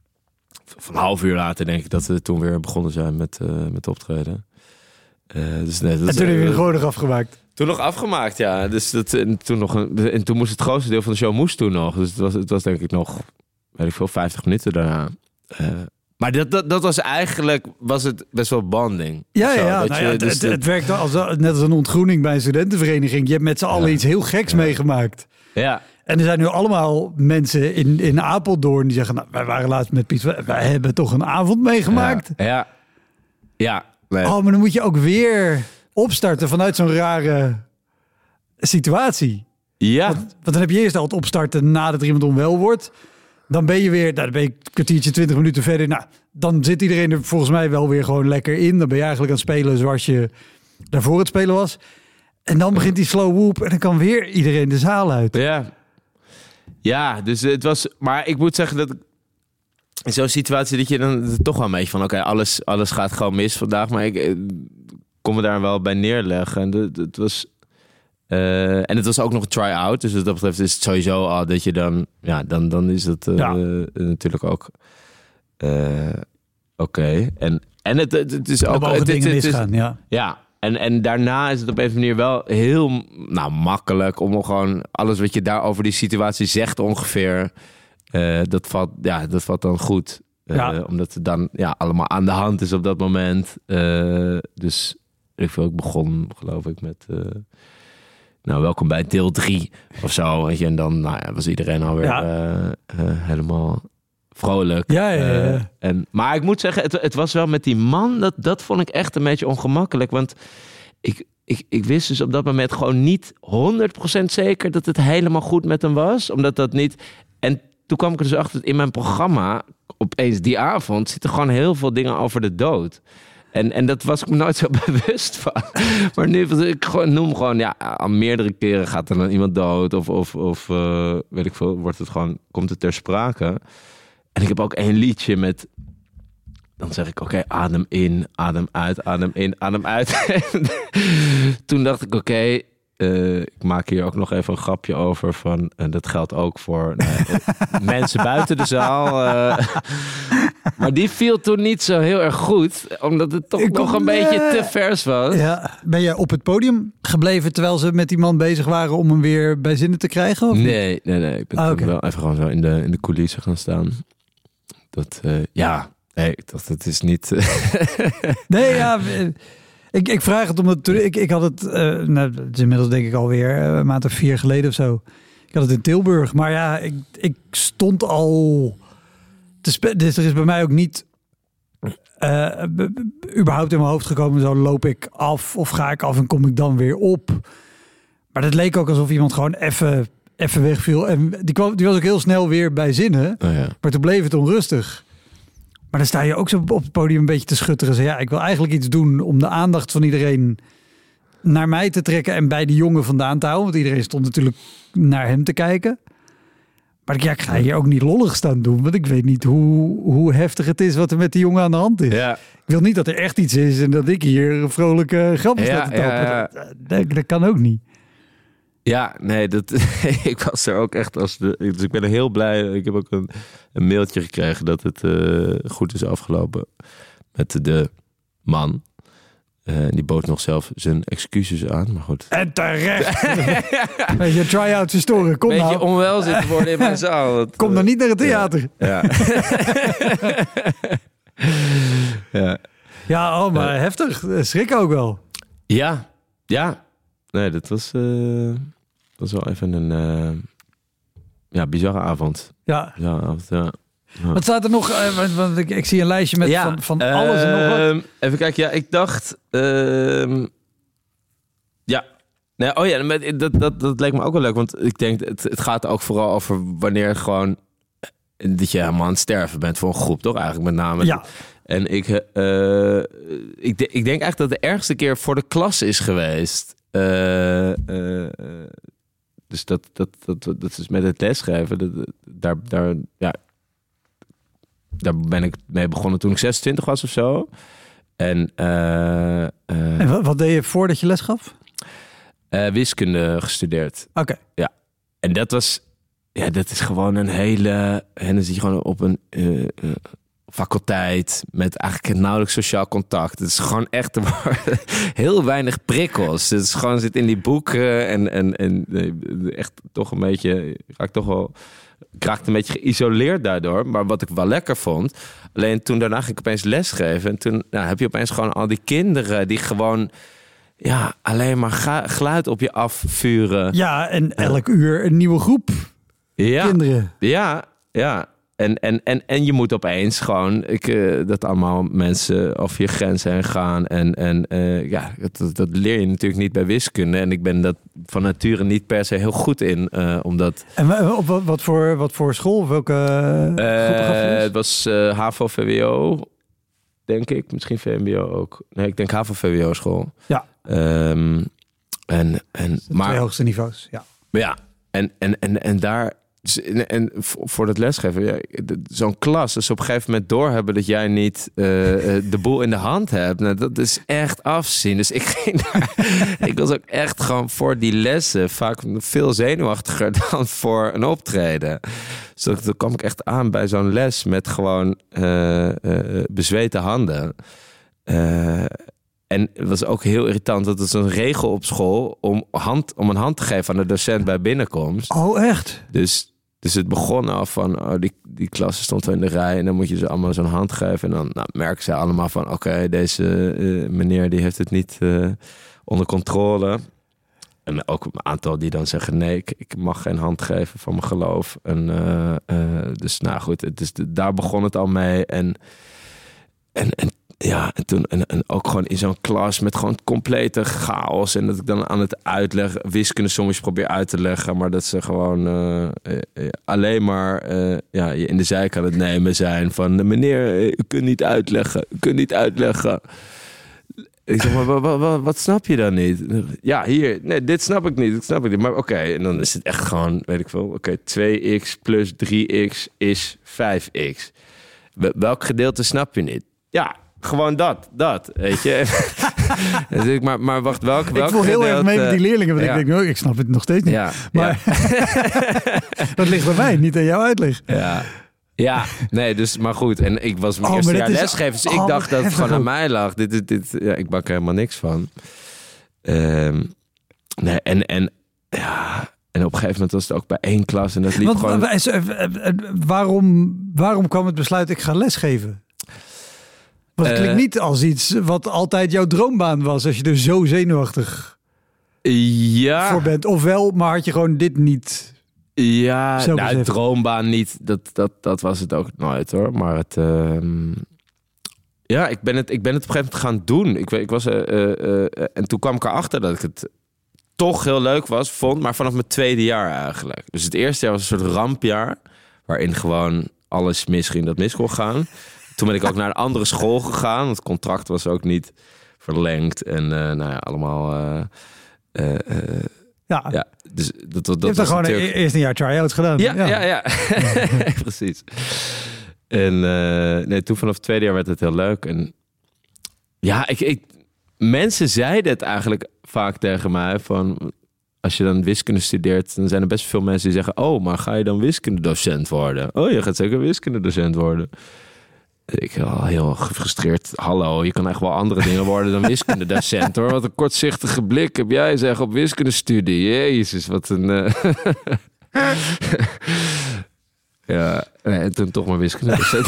van een half uur later denk ik dat we toen weer begonnen zijn met, uh, met optreden. Uh, dus nee, dat en toen heb je uh, hem gewoon nog afgemaakt? Toen nog afgemaakt, ja. Dus dat, en, toen nog een, en toen moest het grootste deel van de show moest toen nog. Dus het was, het was denk ik nog, weet ik veel, vijftig minuten daarna. Uh, maar dat, dat, dat was eigenlijk, was het best wel bonding. Ja, zo, ja, dat nou je, ja het, dus het, dat, het werkt als, net als een ontgroening bij een studentenvereniging. Je hebt met z'n allen ja. iets heel geks ja. meegemaakt. Ja. En er zijn nu allemaal mensen in, in Apeldoorn die zeggen... Nou, wij waren laatst met Piet, wij, wij hebben toch een avond meegemaakt. Ja, ja. ja nee. Oh, maar dan moet je ook weer opstarten vanuit zo'n rare situatie. Ja. Want, want dan heb je eerst al het opstarten nadat er iemand onwel wordt. Dan ben je weer, nou, dan ben je een kwartiertje, twintig minuten verder. Nou, dan zit iedereen er volgens mij wel weer gewoon lekker in. Dan ben je eigenlijk aan het spelen zoals je daarvoor het spelen was. En dan begint die slow whoop en dan kan weer iedereen de zaal uit. Ja. Ja, dus het was... Maar ik moet zeggen dat... In zo'n situatie dat je dan toch wel een beetje van... Oké, okay, alles, alles gaat gewoon mis vandaag. Maar ik, ik kon me daar wel bij neerleggen. En het, het was... Uh, en het was ook nog een try-out. Dus wat dat betreft is het sowieso al dat je dan... Ja, dan, dan is het uh, ja. uh, natuurlijk ook... Uh, Oké. Okay. En, en het, het, het is ook... Er mogen dingen het, het, misgaan, het is, ja. Ja. En, en daarna is het op een of andere manier wel heel nou, makkelijk om gewoon alles wat je daar over die situatie zegt ongeveer, uh, dat, valt, ja, dat valt dan goed. Uh, ja. Omdat het dan ja, allemaal aan de hand is op dat moment. Uh, dus ik, veel, ik begon geloof ik met, uh, nou welkom bij deel drie of zo. Weet je, en dan nou, ja, was iedereen alweer ja. uh, uh, helemaal... vrolijk. Ja, ja, ja. Uh, en, maar ik moet zeggen, het, het was wel met die man, dat, dat vond ik echt een beetje ongemakkelijk. Want ik, ik, ik wist dus op dat moment gewoon niet honderd procent zeker dat het helemaal goed met hem was. Omdat dat niet... En toen kwam ik er dus achter, in mijn programma, opeens die avond, zitten gewoon heel veel dingen over de dood. En, en dat was ik me nooit zo bewust van. Maar nu, ik gewoon, noem gewoon, ja, al meerdere keren gaat er dan iemand dood. Of, of, of uh, weet ik veel, wordt het gewoon, komt het ter sprake. En ik heb ook één liedje met... Dan zeg ik, oké, okay, adem in, adem uit, adem in, adem uit. Toen dacht ik, oké, okay, uh, ik maak hier ook nog even een grapje over van... En dat geldt ook voor nou, mensen buiten de zaal. Uh, maar die viel toen niet zo heel erg goed. Omdat het toch ik nog een nee. beetje te vers was. Ja. Ben jij op het podium gebleven terwijl ze met die man bezig waren om hem weer bij zinnen te krijgen? Of nee, nee, nee. Ik ben ah, okay. wel even gewoon zo in de, in de coulissen gaan staan. Dat, uh, ja, nee, dat het is niet... nee, ja, ik, ik vraag het omdat... Ik, ik had het, uh, nou, het is inmiddels denk ik alweer een maand of vier geleden of zo. Ik had het in Tilburg, maar ja, ik, ik stond al... Te spe- dus er is bij mij ook niet... Uh, b- b- überhaupt in mijn hoofd gekomen, zo loop ik af of ga ik af en kom ik dan weer op. Maar het leek ook alsof iemand gewoon even... even wegviel. En die, kwam, die was ook heel snel weer bij zinnen. Oh ja. Maar toen bleef het onrustig. Maar dan sta je ook zo op het podium een beetje te schutteren. Zeg, ja, ik wil eigenlijk iets doen om de aandacht van iedereen naar mij te trekken en bij die jongen vandaan te houden. Want iedereen stond natuurlijk naar hem te kijken. Maar ja, ik ga hier ook niet lollig staan doen. Want ik weet niet hoe, hoe heftig het is wat er met die jongen aan de hand is. Ja. Ik wil niet dat er echt iets is en dat ik hier een vrolijke grap sta te tappen. Ja, ja. Dat, dat, dat kan ook niet. Ja, nee, dat, ik was er ook echt als de... Dus ik ben er heel blij. Ik heb ook een, een mailtje gekregen dat het uh, goed is afgelopen met de man. Uh, die bood nog zelf zijn excuses aan, maar goed. En terecht. Weet je, try-outs historie. Kom Beetje nou. onwel zitten worden in mijn zaal. Dat, Kom dan niet naar het theater. Ja. Ja. ja. ja, oh, maar uh, heftig. Schrik ook wel. Ja, ja. Nee, dat was, uh, dat was wel even een uh, ja, bizarre avond. Ja. Bizarre avond, ja. Ja. Wat staat er nog? Uh, want, want ik, ik zie een lijstje met ja, van, van alles uh, en nog wat. Even kijken, ja, ik dacht... Uh, ja, nee, oh ja, dat, dat, dat leek me ook wel leuk. Want ik denk, het, het gaat ook vooral over wanneer gewoon... dat je helemaal aan het sterven bent voor een groep, toch? Eigenlijk met name. Ja. En ik, uh, ik, de, ik denk eigenlijk dat de ergste keer voor de klas is geweest. Uh, uh, dus dat, dat, dat, dat is met het lesgeven. Dat, daar, daar, ja... Daar ben ik mee begonnen toen ik zesentwintig was of zo. En, uh, uh, en wat, wat deed je voordat je les gaf? Uh, wiskunde gestudeerd. Oké. Okay. Ja. En dat was... Ja, dat is gewoon een hele... En dan zit je gewoon op een uh, uh, faculteit... met eigenlijk nauwelijks sociaal contact. Het is gewoon echt heel weinig prikkels. Het is gewoon zit in die boeken... en, en, en echt toch een beetje... Raak toch wel... Ik raakte een beetje geïsoleerd daardoor. Maar wat ik wel lekker vond... Alleen toen daarna ging ik opeens lesgeven. En toen nou, heb je opeens gewoon al die kinderen... die gewoon ja, alleen maar ga, geluid op je afvuren. Ja, en elk ja. uur een nieuwe groep ja. kinderen. Ja, ja. En, en, en, en je moet opeens gewoon... Ik, uh, dat allemaal mensen over je grenzen heen gaan. En, en uh, ja, dat, dat leer je natuurlijk niet bij wiskunde. En ik ben dat van nature niet per se heel goed in. Uh, omdat... En op wat, wat, voor, wat voor school? Welke uh, Het was uh, H A V O, V W O, denk ik. Misschien V M B O ook. Nee, ik denk H A V O, V W O school. Ja. Um, en, en, de maar, twee hoogste niveaus, ja. Ja, en, en, en, en daar... En voor dat lesgeven, ja, zo'n klas, dus op een gegeven moment doorhebben dat jij niet uh, de boel in de hand hebt, nou, dat is echt afzien. Dus ik ging daar, ik was ook echt gewoon voor die lessen vaak veel zenuwachtiger dan voor een optreden. Dus dan, dan kwam ik echt aan bij zo'n les met gewoon uh, uh, bezweten handen. Uh, En het was ook heel irritant dat het een regel op school om, hand, om een hand te geven aan de docent bij binnenkomst. Oh, echt? Dus, dus het begon al van, oh, die, die klasse stond in de rij en dan moet je ze allemaal zo'n hand geven. En dan nou, merken ze allemaal van, oké, okay, deze uh, meneer die heeft het niet uh, onder controle. En ook een aantal die dan zeggen, nee, ik, ik mag geen hand geven van mijn geloof. En, uh, uh, dus nou goed, het is, daar begon het al mee. En, en, en Ja, en toen en, en ook gewoon in zo'n klas met gewoon complete chaos. En dat ik dan aan het uitleggen, wiskunde soms probeer uit te leggen. Maar dat ze gewoon uh, uh, alleen maar uh, ja, je in de zijk aan het nemen zijn. Van meneer, u kunt niet uitleggen, u kunt niet uitleggen. Ik zeg, maar wat, wat, wat, wat snap je dan niet? Ja, hier, nee, dit snap ik niet, dit snap ik niet. Maar oké, okay, en dan is het echt gewoon, weet ik veel. Oké, okay, twee x plus drie x is vijf x. Welk gedeelte snap je niet? Ja, gewoon dat, dat, weet je. dus maar, maar wacht, welk, welk ik voel heel erg mee met die leerlingen, want ja. ik denk, ik snap het nog steeds niet. Ja, maar ja. dat ligt bij mij, niet aan jouw uitleg. Ja, ja, nee, dus maar goed. En ik was mijn oh, eerste jaar lesgever, dus ik oh, dacht dat het gewoon aan mij lag. Dit, dit, dit, ja, ik bak er helemaal niks van. Um, nee, en, en ja... En op een gegeven moment was het ook bij één klas en dat liep Want, gewoon... Waarom, waarom kwam het besluit, ik ga lesgeven? Want het klinkt uh, niet als iets wat altijd jouw droombaan was, als je er zo zenuwachtig ja. voor bent. Ofwel, maar had je gewoon dit niet... Ja, nou, droombaan niet. Dat, dat, dat was het ook nooit hoor. Maar het... Uh, ja, ik ben het, ik ben het op een gegeven moment gaan doen. Ik, ik was, uh, uh, uh, en toen kwam ik erachter dat ik het toch heel leuk was, vond. Maar vanaf mijn tweede jaar eigenlijk. Dus het eerste jaar was een soort rampjaar. Waarin gewoon alles misging dat mis kon gaan. Toen ben ik ook naar een andere school gegaan. Het contract was ook niet verlengd. En uh, nou ja, allemaal... Uh, uh, uh, ja. ja, dus dat, dat, je hebt er gewoon natuurlijk... eerst een jaar try-outs gedaan. Ja, ja, ja. ja. Precies. En uh, nee, toen vanaf het tweede jaar werd het heel leuk. En ja, ik, ik, mensen zeiden het eigenlijk vaak tegen mij van... Als je dan wiskunde studeert, dan zijn er best veel mensen die zeggen... Oh, maar ga je dan wiskundedocent worden? Oh, je gaat zeker wiskundedocent worden. Ik al heel gefrustreerd. Hallo, je kan echt wel andere dingen worden dan wiskundedocent, hoor. Wat een kortzichtige blik heb jij, zeg, op wiskundestudie. Jezus, wat een... Uh... ja, en toen toch maar wiskundedocent.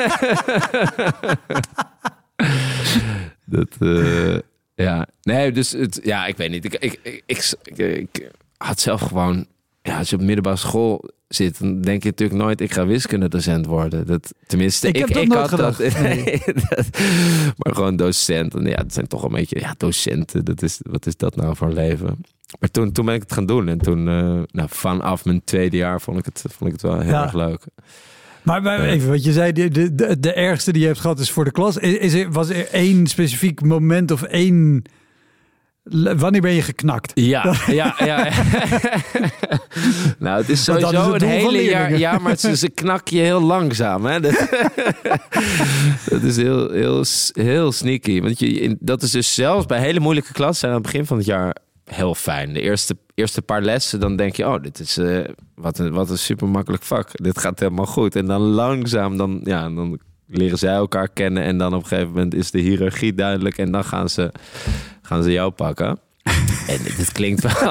Dat, uh... ja, nee, dus het, ja, ik weet niet. Ik, ik, ik, ik, ik, ik had zelf gewoon... Ja, als je op middelbare school zit, dan denk je natuurlijk nooit, ik ga wiskundedocent worden. Dat, tenminste, ik, ik, heb dat ik nooit had gedacht. dat. Nee. dat. Maar gewoon docent. En ja, het zijn toch een beetje, ja, docenten. Dat is, wat is dat nou voor een leven? Maar toen, toen ben ik het gaan doen. En toen, uh, nou, vanaf mijn tweede jaar vond ik het, vond ik het wel heel Ja. erg leuk. Maar, maar even, wat je zei, de, de, de, de ergste die je hebt gehad is voor de klas. Is, is er, was er één specifiek moment of één... Wanneer ben je geknakt? Ja, ja, ja. Nou, het is Want dat is sowieso het een doel van hele jaar. leerlingen. Ja, maar ze, ze knak je heel langzaam. Hè? Dat, dat is heel, heel, heel sneaky. Want je, in- dat is dus zelfs bij hele moeilijke klassen zijn aan het begin van het jaar heel fijn. De eerste, eerste paar lessen, dan denk je, oh, dit is uh, wat, een, wat een super makkelijk vak. Dit gaat helemaal goed. En dan langzaam, dan, ja, dan leren zij elkaar kennen. En dan op een gegeven moment is de hiërarchie duidelijk. En dan gaan ze, gaan ze jou pakken. En dit klinkt wel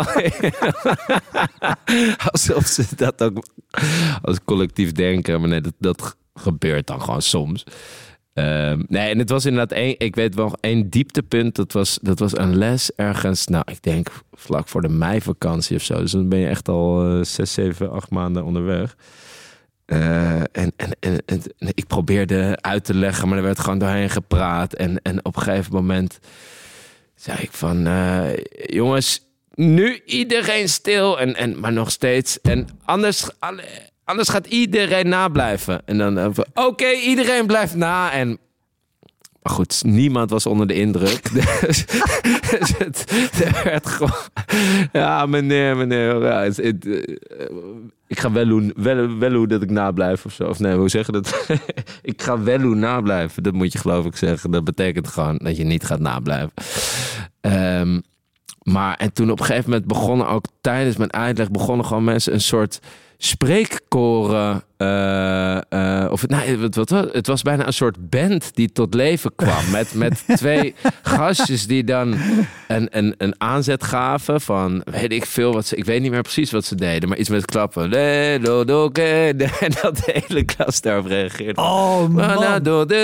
alsof ze dat ook als collectief denken. Maar nee, dat, dat gebeurt dan gewoon soms. Um, nee, en het was inderdaad één, ik weet wel één dieptepunt. Dat was, dat was een les ergens, nou, ik denk vlak voor de meivakantie of zo. Dus dan ben je echt al uh, zes, zeven, acht maanden onderweg. Uh, en, en, en, en ik probeerde uit te leggen, maar er werd gewoon doorheen gepraat. En, en op een gegeven moment zei ik van, uh, jongens, nu iedereen stil. En, en, maar nog steeds. En anders, anders gaat iedereen nablijven. En dan, uh, oké, okay, iedereen blijft na. En maar goed, niemand was onder de indruk. Dus, dus het, het werd gewoon... Ja, meneer, meneer. Ja, het, het, uh, ik ga wel hoe, wel, wel hoe dat ik nablijf of zo. Of nee, hoe zeg je dat? Ik ga wel hoe nablijven. Dat moet je geloof ik zeggen. Dat betekent gewoon dat je niet gaat nablijven. Um, maar en toen op een gegeven moment begonnen ook tijdens mijn uitleg... begonnen gewoon mensen een soort spreekkoren... Uh, uh, of nou, wat, wat, wat, het was bijna een soort band die tot leven kwam. Met, met twee gastjes die dan een, een, een aanzet gaven van... weet ik veel wat ze... Ik weet niet meer precies wat ze deden. Maar iets met klappen. En dat de hele klas daarop reageerde. Oh, man.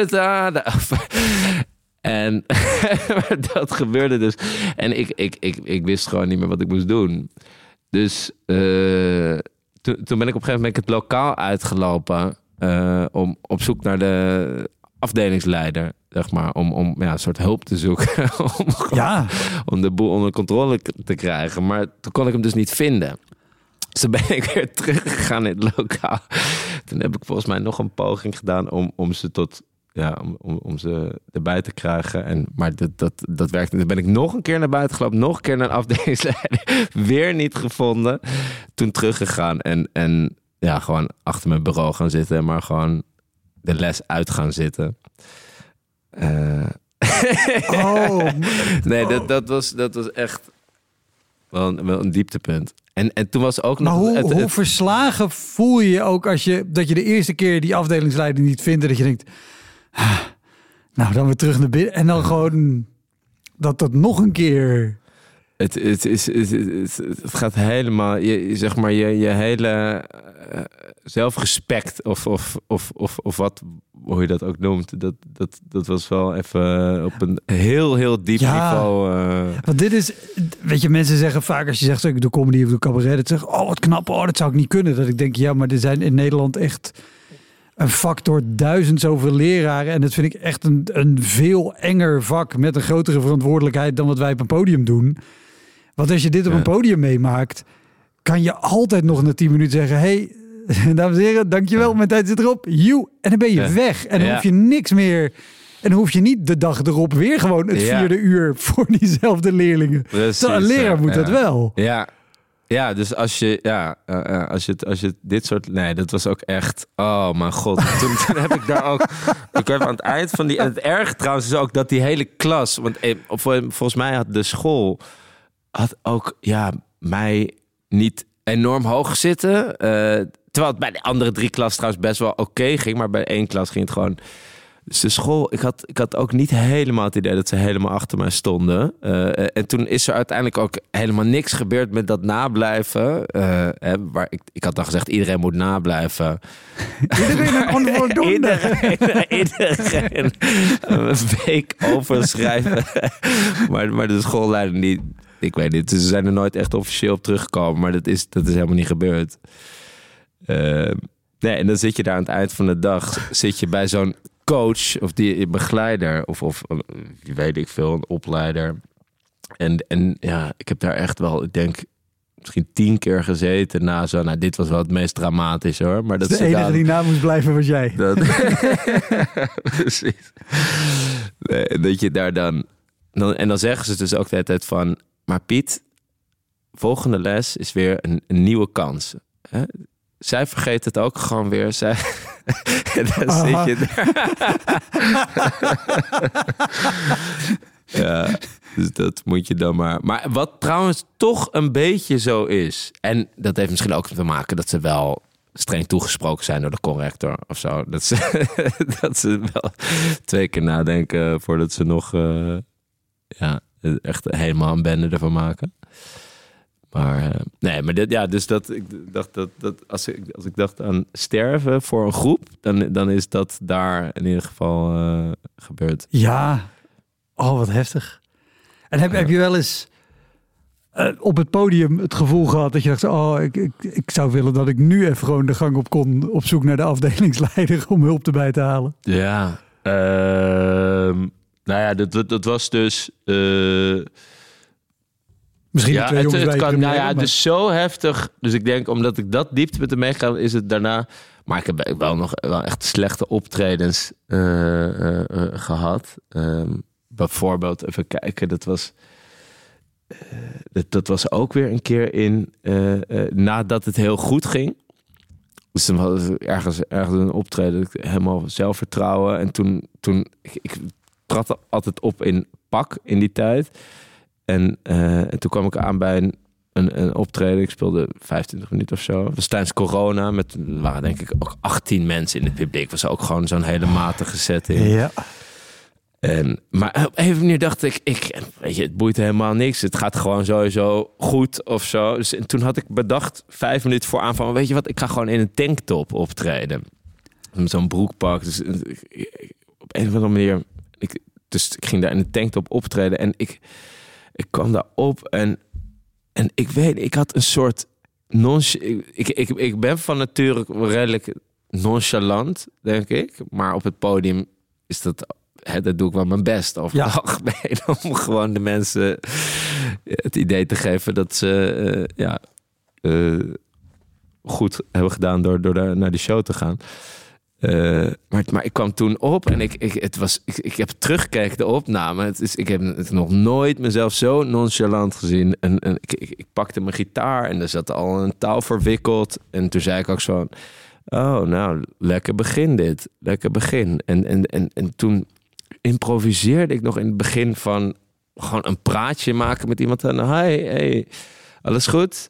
En dat gebeurde dus. En ik, ik, ik, ik wist gewoon niet meer wat ik moest doen. Dus... Uh, Toen, toen ben ik op een gegeven moment het lokaal uitgelopen uh, om op zoek naar de afdelingsleider, zeg maar, om, om ja, een soort hulp te zoeken, om, ja. om de boel onder controle te krijgen. Maar toen kon ik hem dus niet vinden. Dus toen ben ik weer teruggegaan in het lokaal. Toen heb ik volgens mij nog een poging gedaan om, om ze tot... Ja, om, om, om ze erbij te krijgen. En, maar dat, dat, dat werkte. Toen ben ik nog een keer naar buiten gelopen. Nog een keer naar een afdelingsleider. Weer niet gevonden. Toen teruggegaan. En, en ja, gewoon achter mijn bureau gaan zitten. Maar gewoon de les uit gaan zitten. Uh... Oh. Nee, dat, dat, was, dat was echt wel een, wel een dieptepunt. En, en toen was ook maar nog... hoe, het, het, hoe verslagen voel je je ook als je... dat je de eerste keer die afdelingsleider niet vindt... en dat je denkt... Nou, dan weer terug naar binnen. En dan gewoon dat dat nog een keer... Het, het, is, het, het, het gaat helemaal... Je, zeg maar, je, je hele uh, zelfrespect... Of, of, of, of, of wat, hoe je dat ook noemt... Dat, dat, dat was wel even op een heel, heel diep ja, niveau... Uh... Want dit is... Weet je, mensen zeggen vaak... Als je zegt, ik doe comedy of doe cabaret... Dat zeggen, oh, wat knap, oh, dat zou ik niet kunnen. Dat ik denk, ja, maar er zijn in Nederland echt... een factor duizend zoveel leraren. En dat vind ik echt een, een veel enger vak... met een grotere verantwoordelijkheid... dan wat wij op een podium doen. Want als je dit op ja. een podium meemaakt... kan je altijd nog na tien minuten zeggen... hey, dames en heren, dankjewel, ja. mijn tijd zit erop. You. En dan ben je ja. weg. En dan ja. hoef je niks meer... En dan hoef je niet de dag erop weer gewoon het ja. vierde uur... voor diezelfde leerlingen. Precies, een leraar ja. moet ja. dat wel. Ja. Ja, dus als je, ja, uh, als je, als je dit soort... Nee, dat was ook echt... Oh, mijn god. Toen, toen heb ik daar ook... Ik heb aan het eind van die... En het erg trouwens is ook dat die hele klas... Want eh, volgens mij had de school... Had ook, ja, mij niet enorm hoog zitten. Uh, terwijl het bij de andere drie klassen trouwens best wel oké okay ging. Maar bij één klas ging het gewoon... Dus de school, ik had, ik had ook niet helemaal het idee dat ze helemaal achter mij stonden. Uh, en toen is er uiteindelijk ook helemaal niks gebeurd met dat nablijven. Uh, hè, waar ik, ik had dan gezegd, iedereen moet nablijven. Iedereen er gewoon voor doen. Iedereen, iedereen een week overschrijven. maar, maar de schoolleider niet. Ik weet niet, ze zijn er nooit echt officieel op teruggekomen. Maar dat is, dat is helemaal niet gebeurd. Uh, nee, en dan zit je daar aan het eind van de dag. Zit je bij zo'n coach of die begeleider. Of, of weet ik veel, een opleider. En, en ja, ik heb daar echt wel, ik denk... misschien tien keer gezeten na zo. Nou, dit was wel het meest dramatisch hoor. Maar dat de enige dan, die na moest blijven was jij. Dat, precies. Nee, dat je daar dan, dan... En dan zeggen ze dus ook de hele tijd van... Maar Piet, volgende les is weer een, een nieuwe kans. Hè? Zij vergeet het ook gewoon weer. Zij... en dan Aha. zit je daar. Ja, dus dat moet je dan maar... Maar wat trouwens toch een beetje zo is... en dat heeft misschien ook te maken... dat ze wel streng toegesproken zijn door de corrector of zo. Dat ze, dat ze wel twee keer nadenken... voordat ze nog uh, ja, echt helemaal een bende ervan maken. Maar uh, nee, maar dit, ja, dus dat ik dacht dat, dat als ik als ik dacht aan sterven voor een groep, dan, dan is dat daar in ieder geval uh, gebeurd. Ja, oh wat heftig. En heb, ja. heb je wel eens uh, op het podium het gevoel gehad dat je dacht, oh, ik, ik, ik zou willen dat ik nu even gewoon de gang op kon op zoek naar de afdelingsleider om hulp erbij te halen? Ja, uh, nou ja, dat, dat, dat was dus. Uh, Misschien ja, twee het, het kan, nou ja, maar... dus zo heftig. Dus ik denk, omdat ik dat diepte met hem meegaan, is het daarna. Maar ik heb wel nog wel echt slechte optredens uh, uh, uh, gehad. Um, bijvoorbeeld, even kijken, dat was. Uh, dat, dat was ook weer een keer in. Uh, uh, nadat het heel goed ging. Dus dan hadden we ergens, ergens een optreden, helemaal zelfvertrouwen. En toen, toen ik, ik trad altijd op in pak in die tijd. En, uh, en toen kwam ik aan bij een, een, een optreden. Ik speelde vijfentwintig minuten of zo. Dat was tijdens corona. Met, er waren denk ik ook achttien mensen in het publiek. Het was ook gewoon zo'n hele matige setting. Ja. En, maar op een manier dacht ik, ik, weet je, het boeit helemaal niks. Het gaat gewoon sowieso goed of zo. Dus en toen had ik bedacht, vijf minuten voor aanvang, weet je wat, ik ga gewoon in een tanktop optreden. Met zo'n broekpak. Dus ik, op een of andere manier, ik, dus ik ging daar in een tanktop optreden en ik... Ik kwam daar op en, en ik weet, ik had een soort nonch... Ik, ik, ik, ik ben van nature redelijk nonchalant, denk ik. Maar op het podium is dat... Hè, dat doe ik wel mijn best over ja. het algemeen. Om gewoon de mensen het idee te geven dat ze uh, ja, uh, goed hebben gedaan door, door daar naar die show te gaan. Uh, maar, maar ik kwam toen op en ik, ik, het was, ik, ik heb teruggekeken de opname. Het is, ik heb het nog nooit mezelf zo nonchalant gezien. En, en ik, ik, ik pakte mijn gitaar en er zat al een touw verwikkeld. En toen zei ik ook zo, oh nou, lekker begin dit. Lekker begin. En, en, en, en toen improviseerde ik nog in het begin van gewoon een praatje maken met iemand. En hi, hey, alles goed?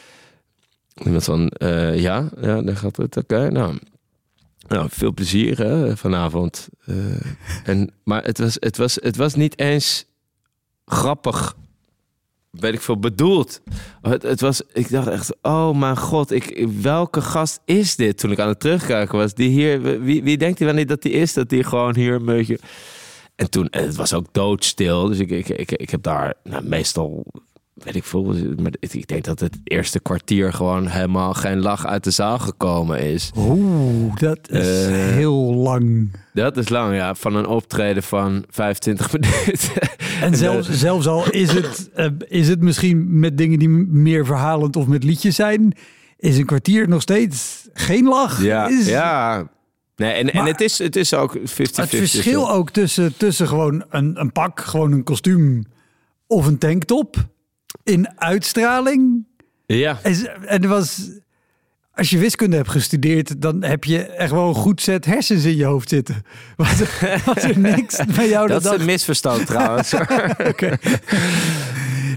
Iemand van, uh, ja, ja, dan gaat het oké. Okay, nou... Nou, veel plezier hè, vanavond. Uh, en, maar het was, het, was, het was niet eens grappig, weet ik veel, bedoeld. Het, het was, ik dacht echt, oh mijn god, ik, welke gast is dit? Toen ik aan het terugkijken was, die hier, wie, wie denkt hij wel niet dat die is? Dat die gewoon hier een beetje... En toen, het was ook doodstil. Dus ik, ik, ik, ik heb daar nou, meestal... Weet ik veel, maar ik denk dat het eerste kwartier gewoon helemaal geen lach uit de zaal gekomen is. Oeh, dat is uh, heel lang. Dat is lang, ja. Van een optreden van vijfentwintig minuten. En zelfs, zelfs al is het, uh, is het misschien met dingen die meer verhalend of met liedjes zijn, is een kwartier nog steeds geen lach. Ja, is... ja. Nee, en, en het is, het is ook vijftig vijftig. Het verschil ook tussen, tussen gewoon een, een pak, gewoon een kostuum of een tanktop... in uitstraling. Ja. En er was, als je wiskunde hebt gestudeerd, dan heb je echt wel een goed set hersens in je hoofd zitten. Was er, was er niks bij jou? Dat dat is een misverstand trouwens. Okay.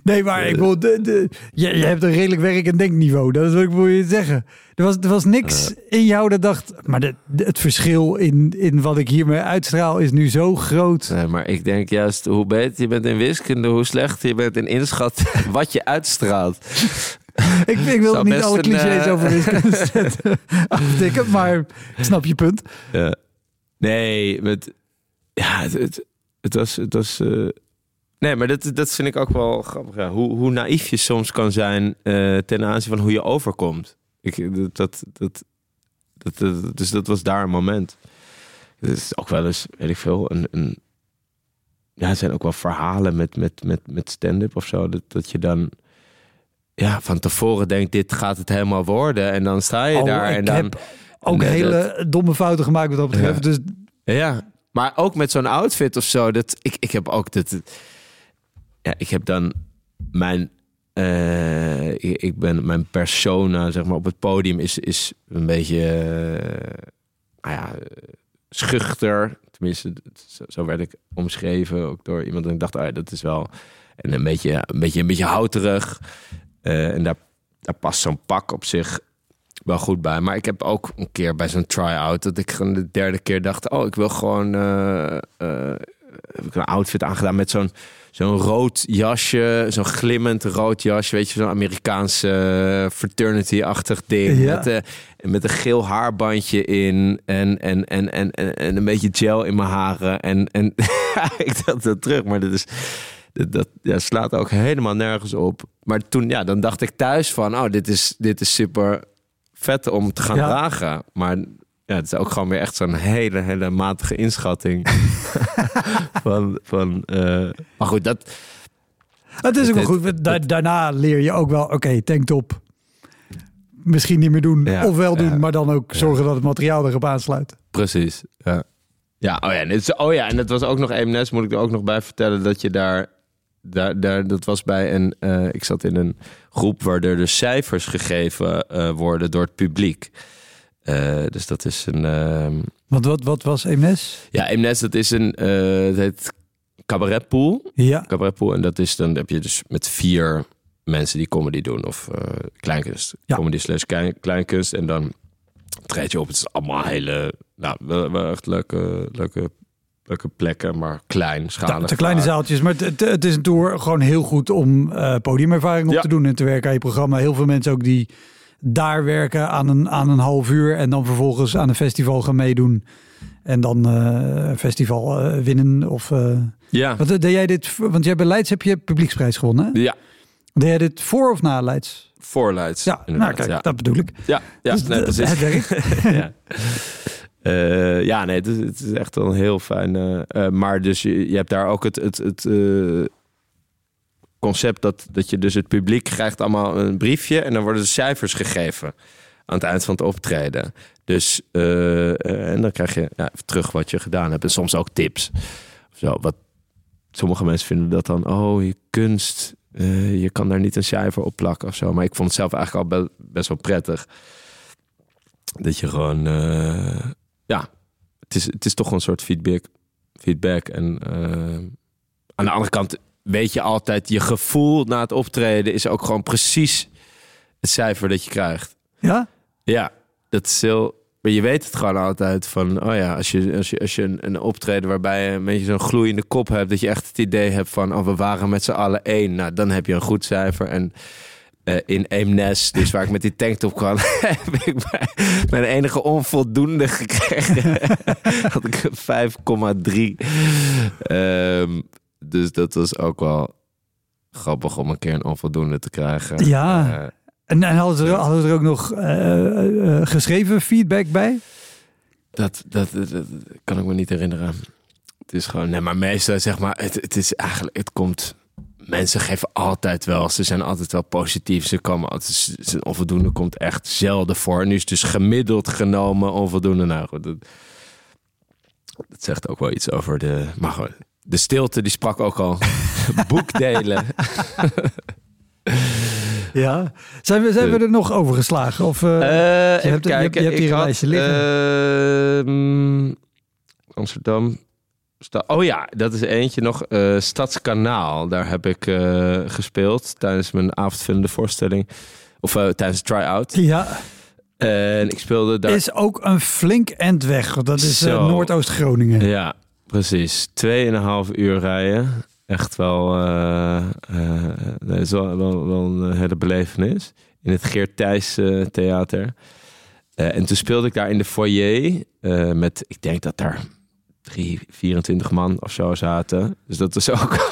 Nee, maar ik bedoel, de, de, je, je hebt een redelijk werk- en denkniveau. Dat is wat ik wil je zeggen. Er was, er was niks uh, in jou dat dacht... Maar de, de, het verschil in, in wat ik hiermee uitstraal is nu zo groot. Nee, maar ik denk juist, hoe beter je bent in wiskunde... hoe slechter je bent in inschat wat je uitstraalt. ik, ik wil niet alle clichés uh... over wiskunde zetten. aftikken, maar ik snap je punt. Uh, nee, met, ja, het, het, het was... Het was uh, nee, maar dat, dat vind ik ook wel grappig. Ja. Hoe, hoe naïef je soms kan zijn uh, ten aanzien van hoe je overkomt. Ik, dat, dat, dat, dat, dat, dus dat was daar een moment. Het is ook wel eens, weet ik veel, een... een ja, er zijn ook wel verhalen met, met, met, met stand-up of zo. Dat, dat je dan ja, van tevoren denkt, dit gaat het helemaal worden. En dan sta je oh, daar. Ik en dan, heb ook en, hele dat, domme fouten gemaakt wat dat betreft. Ja. Dus... ja, maar ook met zo'n outfit of zo. Dat, ik, ik heb ook dat... Ja, ik heb dan mijn... Uh, ik, ik ben mijn persona, zeg maar, op het podium is, is een beetje... Uh, nou ja, schuchter. Tenminste, zo, zo werd ik omschreven. Ook door iemand. En ik dacht, oh ja, dat is wel... En een beetje, een beetje, een beetje houterig. Uh, en daar, daar past zo'n pak op zich wel goed bij. Maar ik heb ook een keer bij zo'n try-out... dat ik gewoon de derde keer dacht... oh, ik wil gewoon... Uh, uh, heb ik een outfit aangedaan met zo'n... Zo'n rood jasje, zo'n glimmend rood jasje. Weet je, zo'n Amerikaanse fraternity-achtig ding. Ja. Met, uh, met een geel haarbandje in. En, en, en, en, en een beetje gel in mijn haren. En, en ik dacht dat terug, maar dat, is, dat, dat ja, slaat ook helemaal nergens op. Maar toen, ja, dan dacht ik thuis van... oh, dit is, dit is super vet om te gaan ja. dragen. Maar... ja, het is ook gewoon weer echt zo'n hele, hele matige inschatting. van, van, uh... Maar goed, dat... Het is ook wel goed. Da- daarna leer je ook wel, oké, okay, tanktop. Misschien niet meer doen, ja, of wel doen, ja, maar dan ook zorgen ja. dat het materiaal erop aansluit. Precies, ja. Ja, oh ja, en het, oh ja, en dat was ook nog Eemnes, moet ik er ook nog bij vertellen, dat je daar... Daar, daar, dat was bij een... Uh, ik zat in een groep waar er dus cijfers gegeven uh, worden door het publiek. Uh, dus dat is een... Uh... Want wat, wat was Eemnes? Ja, Eemnes, dat is een... Uh, het heet cabaretpool. Ja. Cabaretpool. En dat is dan heb je dus met vier mensen die comedy doen. Of uh, kleinkunst. Ja. Comedy slash kleinkunst. En dan treed je op. Het is allemaal hele... Nou, wel, wel echt leuke, leuke, leuke plekken. Maar klein, schalig. De kleine zaaltjes. Maar het, het is een tour gewoon heel goed om uh, podiumervaring op ja. te doen. En te werken aan je programma. Heel veel mensen ook die... daar werken aan een, aan een half uur en dan vervolgens aan een festival gaan meedoen. En dan uh, een festival uh, winnen. Of, uh... ja. Wat, deed jij dit, want jij bij Leids heb je publieksprijs gewonnen, hè? Ja. Deed jij dit voor of na Leids? Voor Leids. Ja, nou kijk, ja. dat bedoel ik. Ja, ja dus, nee, precies. Het werkt. ja. Uh, ja, nee, het is, het is echt wel een heel fijn... Uh, uh, maar dus je, je hebt daar ook het... het, het uh, concept dat, dat je dus het publiek krijgt allemaal een briefje en dan worden de cijfers gegeven aan het eind van het optreden. Dus uh, uh, en dan krijg je ja, terug wat je gedaan hebt en soms ook tips. Zo, wat sommige mensen vinden dat dan, oh, je kunst, uh, je kan daar niet een cijfer op plakken of zo. Maar ik vond het zelf eigenlijk al be- best wel prettig dat je gewoon, uh, ja, het is het is toch een soort feedback, feedback en uh, aan de andere kant. Weet je altijd, je gevoel na het optreden is ook gewoon precies het cijfer dat je krijgt. Ja? Ja, dat is heel... Maar je weet het gewoon altijd van, oh ja, als je, als je, als je een, een optreden waarbij je een beetje zo'n gloeiende kop hebt, dat je echt het idee hebt van, oh, we waren met z'n allen één. Nou, dan heb je een goed cijfer. En uh, in Eemnes, dus waar ik met die tanktop kwam, heb ik mijn enige onvoldoende gekregen. Had ik een vijf komma drie. Um, Dus dat was ook wel grappig om een keer een onvoldoende te krijgen. Ja, uh, en, en hadden, ze er, ja. hadden ze er ook nog uh, uh, geschreven feedback bij? Dat, dat, dat, dat kan ik me niet herinneren. Het is gewoon, nee, maar meestal zeg maar, het, het is eigenlijk, het komt, mensen geven altijd wel, ze zijn altijd wel positief. Ze komen altijd, een onvoldoende komt echt zelden voor. Nu is het dus gemiddeld genomen onvoldoende. Nou goed, dat, dat zegt ook wel iets over de, maar goed. De stilte, die sprak ook al. Boekdelen. Ja. Zijn we, zijn we er nog over geslagen? Of, uh, uh, je, hebt, kijken, je, hebt, je hebt hier een lijstje liggen. Uh, Amsterdam. sta- oh ja, dat is eentje nog. Uh, Stadskanaal. Daar heb ik uh, gespeeld tijdens mijn avondvullende voorstelling. Of uh, tijdens de try-out. Ja. En ik speelde daar... Is ook een flink end weg. Dat is uh, Zo. Noordoost-Groningen. Ja, precies. Tweeënhalf uur rijden. Echt wel... Uh, uh, dat is wel, wel, wel een hele belevenis. In het Geert Thijs uh, Theater. Uh, en toen speelde ik daar in de foyer. Uh, met, ik denk dat daar drie, vierentwintig man of zo zaten. Dus dat was ook...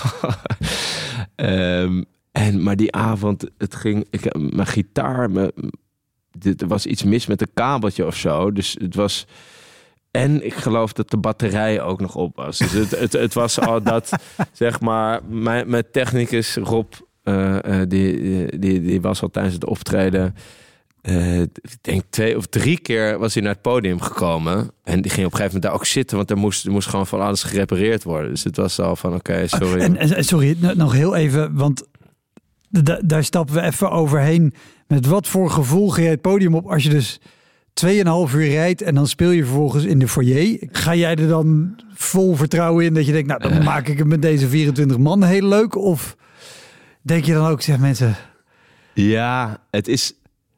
um, en, maar die avond, het ging... Ik, mijn gitaar... Mijn, er was iets mis met een kabeltje of zo. Dus het was... En ik geloof dat de batterij ook nog op was. Dus het, het, het was al dat, zeg maar... Mijn, mijn technicus Rob, uh, uh, die, die, die was al tijdens het optreden... Uh, ik denk twee of drie keer was hij naar het podium gekomen. En die ging op een gegeven moment daar ook zitten... want er moest, er moest gewoon van alles gerepareerd worden. Dus het was al van, oké, okay, sorry. En, en sorry, nog heel even, want... Da- daar stappen we even overheen. Met wat voor gevoel ga je het podium op als je dus tweeënhalf uur rijdt en dan speel je vervolgens in de foyer? Ga jij er dan vol vertrouwen in dat je denkt, nou dan uh. maak ik het met deze vierentwintig man heel leuk? Of denk je dan ook, zeg mensen... Ja, het is...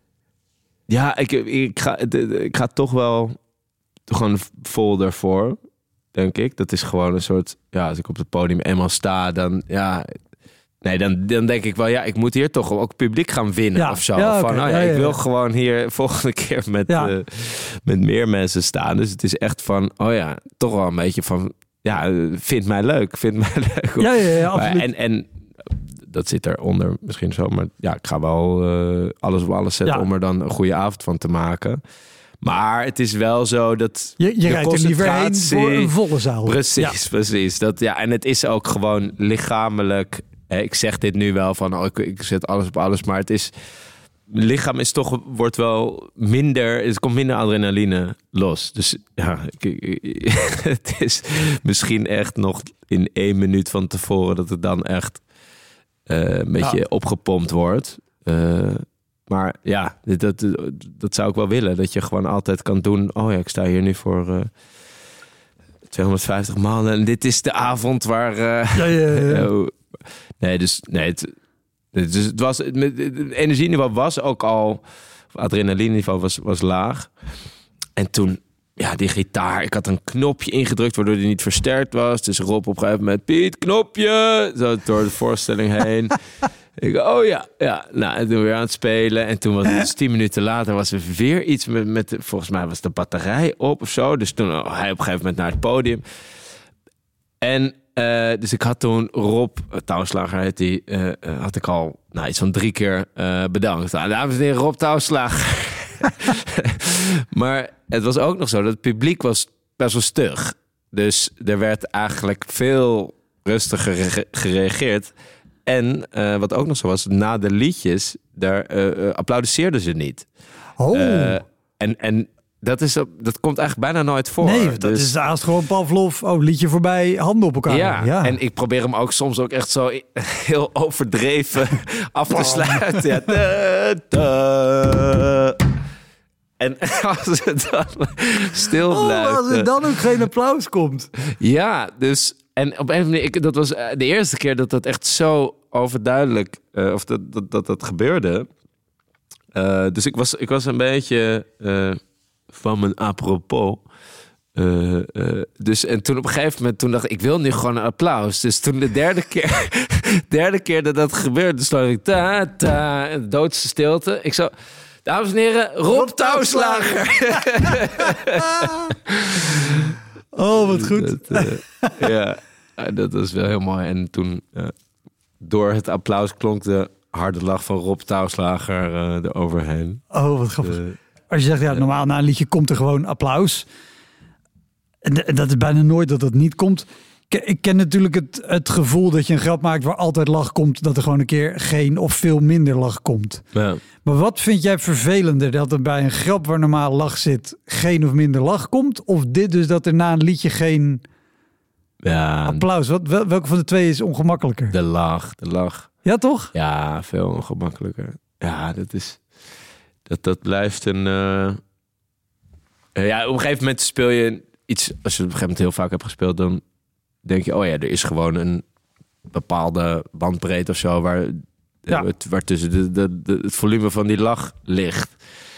Ja, ik, ik, ga, ik ga toch wel gewoon vol daarvoor, denk ik. Dat is gewoon een soort... Ja, als ik op het podium eenmaal sta, dan... ja. Nee, dan, dan denk ik wel, ja, ik moet hier toch ook publiek gaan winnen ja, of zo. Ja, Van, okay, oh ja, ja, ja, ik wil ja. gewoon hier volgende keer met, ja. uh, met meer mensen staan. Dus het is echt van, oh ja, toch wel een beetje van, ja, vind mij leuk, vind mij leuk. Ja, ja, ja, maar, absoluut. en, en dat zit eronder misschien zo, maar ja, ik ga wel uh, alles op alles zetten ja. om er dan een goede avond van te maken. Maar het is wel zo dat... Je, je rijdt er liever heen voor een volle zaal. Precies, ja. precies. Dat, ja, en het is ook gewoon lichamelijk... Ik zeg dit nu wel van, oh, ik, ik zet alles op alles, maar het is... Mijn lichaam is toch, wordt wel minder... Er komt minder adrenaline los. Dus ja, ik, ik, het is misschien echt nog in één minuut van tevoren... dat het dan echt uh, een beetje ja. opgepompt wordt. Uh, maar ja, dat, dat, dat zou ik wel willen. Dat je gewoon altijd kan doen... Oh ja, ik sta hier nu voor... Uh, tweehonderdvijftig man en dit is de avond waar... Uh, ja, ja, ja. uh, nee, dus... Nee, het, dus het was... Het energieniveau was ook al... Adrenaline-niveau was, was laag. En toen... Ja, die gitaar. Ik had een knopje ingedrukt waardoor die niet versterkt was. Dus Rob op een gegeven moment... Piet, knopje! Zo door de voorstelling heen. Ik, oh ja, ja. Nou, en toen weer aan het spelen. En toen was het dus tien minuten later was er weer iets met, met... Volgens mij was de batterij op of zo. Dus toen oh, hij op een gegeven moment naar het podium. En uh, dus ik had toen Rob, Touwslager heet die... Uh, uh, had ik al nou, iets van drie keer uh, bedankt. Nou, dames en heren, Rob Touwslager. Maar het was ook nog zo dat het publiek was best wel stug. Dus er werd eigenlijk veel rustiger ge- gereageerd... En uh, wat ook nog zo was, na de liedjes, daar uh, applaudisseerden ze niet. Oh. Uh, en, en dat, is, dat komt eigenlijk bijna nooit voor. Nee, dat dus... is haast gewoon Pavlov. Oh, liedje voorbij, handen op elkaar. Ja, ja, en ik probeer hem ook soms ook echt zo heel overdreven af te sluiten. Ja. Da, da. En als het dan stil blijft... Oh, als er dan ook geen applaus komt. Ja, dus... En op een of andere manier, ik, dat was de eerste keer dat dat echt zo overduidelijk, uh, of dat dat, dat, dat gebeurde. Uh, dus ik was, ik was een beetje uh, van mijn apropos. Uh, uh, dus en toen op een gegeven moment, toen dacht ik, ik wil nu gewoon een applaus. Dus toen de derde keer, derde keer dat dat gebeurde, stond ik ta ta, de doodste stilte. Ik zo, dames en heren, Rob Touwslager. Oh, wat goed. Dat, uh, ja, dat was wel heel mooi. En toen, uh, door het applaus, klonk de harde lach van Rob Touwslager uh, eroverheen. Oh, wat grappig. Uh, Als je zegt, ja, normaal na een liedje komt er gewoon applaus. En, en dat is bijna nooit dat dat niet komt. Ik, ik ken natuurlijk het, het gevoel dat je een grap maakt waar altijd lach komt, dat er gewoon een keer geen of veel minder lach komt. Ja. Maar wat vind jij vervelender? Dat er bij een grap waar normaal lach zit geen of minder lach komt? Of dit dus dat er na een liedje geen ja, applaus? Wat, wel, welke van de twee is ongemakkelijker? De lach, de lach. Ja, toch? Ja, veel ongemakkelijker. Ja, dat is... Dat, dat blijft een... Uh... Ja, op een gegeven moment speel je iets... Als je op een gegeven moment heel vaak hebt gespeeld, dan denk je, oh ja, er is gewoon een bepaalde bandbreedte of zo waar, Ja. het, waar tussen de, de, de, het volume van die lach ligt.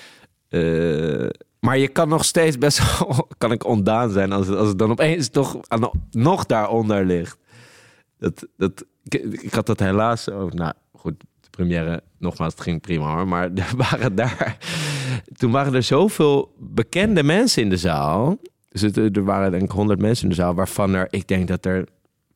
Uh, maar je kan nog steeds best wel, kan ik ontdaan zijn als het, als het dan opeens toch aan, nog daaronder ligt. Dat, dat, ik, ik had dat helaas ook, nou goed, de première, nogmaals, het ging prima hoor, maar er waren daar, toen waren er zoveel bekende mensen in de zaal. Dus het, er waren denk ik honderd mensen in de zaal, waarvan er, ik denk dat er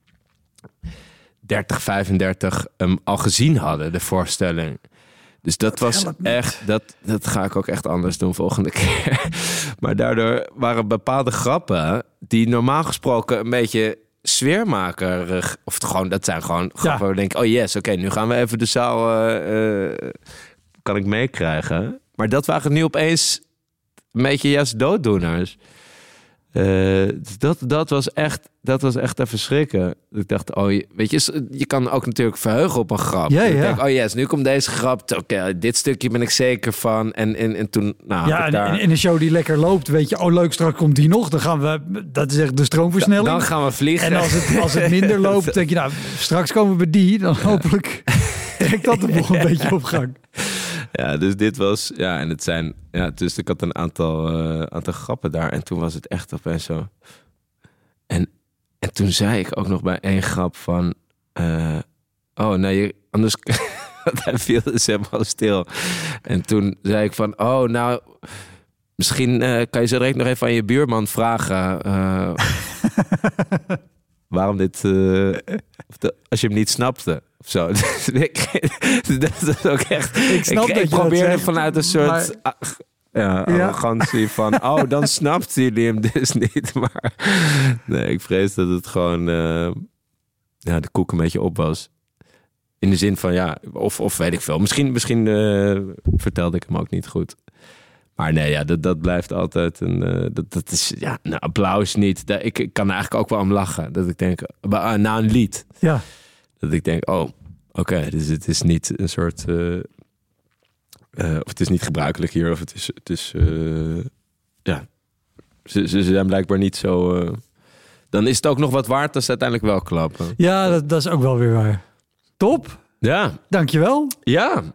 dertig, vijfendertig um, al gezien hadden, de voorstelling. Dus dat, dat was echt, dat, dat ga ik ook echt anders doen volgende keer. Maar daardoor waren bepaalde grappen die normaal gesproken een beetje sfeermakerig, of het gewoon, dat zijn gewoon grappen ja. waar we denken, oh yes, oké, okay, nu gaan we even de zaal, uh, uh, kan ik meekrijgen. Maar dat waren nu opeens een beetje juist dooddoeners. Uh, dat, dat was echt, dat was echt even schrikken. Ik dacht, oh, weet je, je kan ook natuurlijk verheugen op een grap. Ja, ja. Ik denk, oh yes, nu komt deze grap. Oké, okay, dit stukje ben ik zeker van. En, en, en toen, nou, ja, ik daar... in, in een show die lekker loopt, weet je, oh leuk, straks komt die nog. Dan gaan we, dat is echt de stroomversnelling. Dan gaan we vliegen. En als het, als het minder loopt, denk je, nou, straks komen we bij die. Dan hopelijk trekt dat de boel een beetje op gang. Ja, dus dit was, ja, en het zijn, ja, dus ik had een aantal, uh, aantal grappen daar en toen was het echt opeens zo. En, en toen zei ik ook nog bij één grap van, uh, oh nee, anders, hij viel dus helemaal stil. En toen zei ik van, oh nou, misschien uh, kan je zo direct nog even aan je buurman vragen, uh, waarom dit, uh, als je hem niet snapte. Zo. Dat is ook echt. Ik, snap ik, ik probeer het vanuit een soort maar... ach, ja, arrogantie ja. van. Oh, dan snapt jullie hem dus niet. Maar nee, ik vrees dat het gewoon uh, ja, de koek een beetje op was. In de zin van ja, of, of weet ik veel. Misschien, misschien uh, vertelde ik hem ook niet goed. Maar nee, ja, dat, dat blijft altijd een. Uh, dat, dat is ja, een applaus niet. Dat, ik, ik kan er eigenlijk ook wel om lachen. Dat ik denk, uh, na een lied. Ja. Dat ik denk, oh, oké, okay, dus het is niet een soort... Uh, uh, of het is niet gebruikelijk hier, of het is... Het is uh, ja, ze, ze zijn blijkbaar niet zo... Uh, dan is het ook nog wat waard als ze uiteindelijk wel klappen. Ja, dat, dat is ook wel weer waar. Top. Ja. Dankjewel. Ja.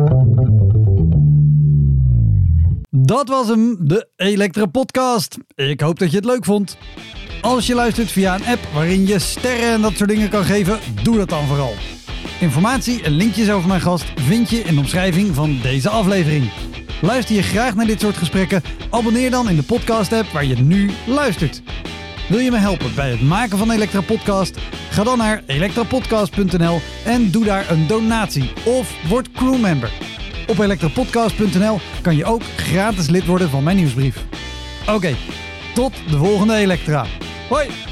Dat was hem, de Elektra Podcast. Ik hoop dat je het leuk vond. Als je luistert via een app waarin je sterren en dat soort dingen kan geven, doe dat dan vooral. Informatie en linkjes over mijn gast vind je in de omschrijving van deze aflevering. Luister je graag naar dit soort gesprekken? Abonneer dan in de podcast-app waar je nu luistert. Wil je me helpen bij het maken van Elektra Podcast? Ga dan naar elektrapodcast punt n l en doe daar een donatie of word crewmember. Op elektrapodcast punt n l kan je ook gratis lid worden van mijn nieuwsbrief. Oké, okay, tot de volgende Elektra. Hoi!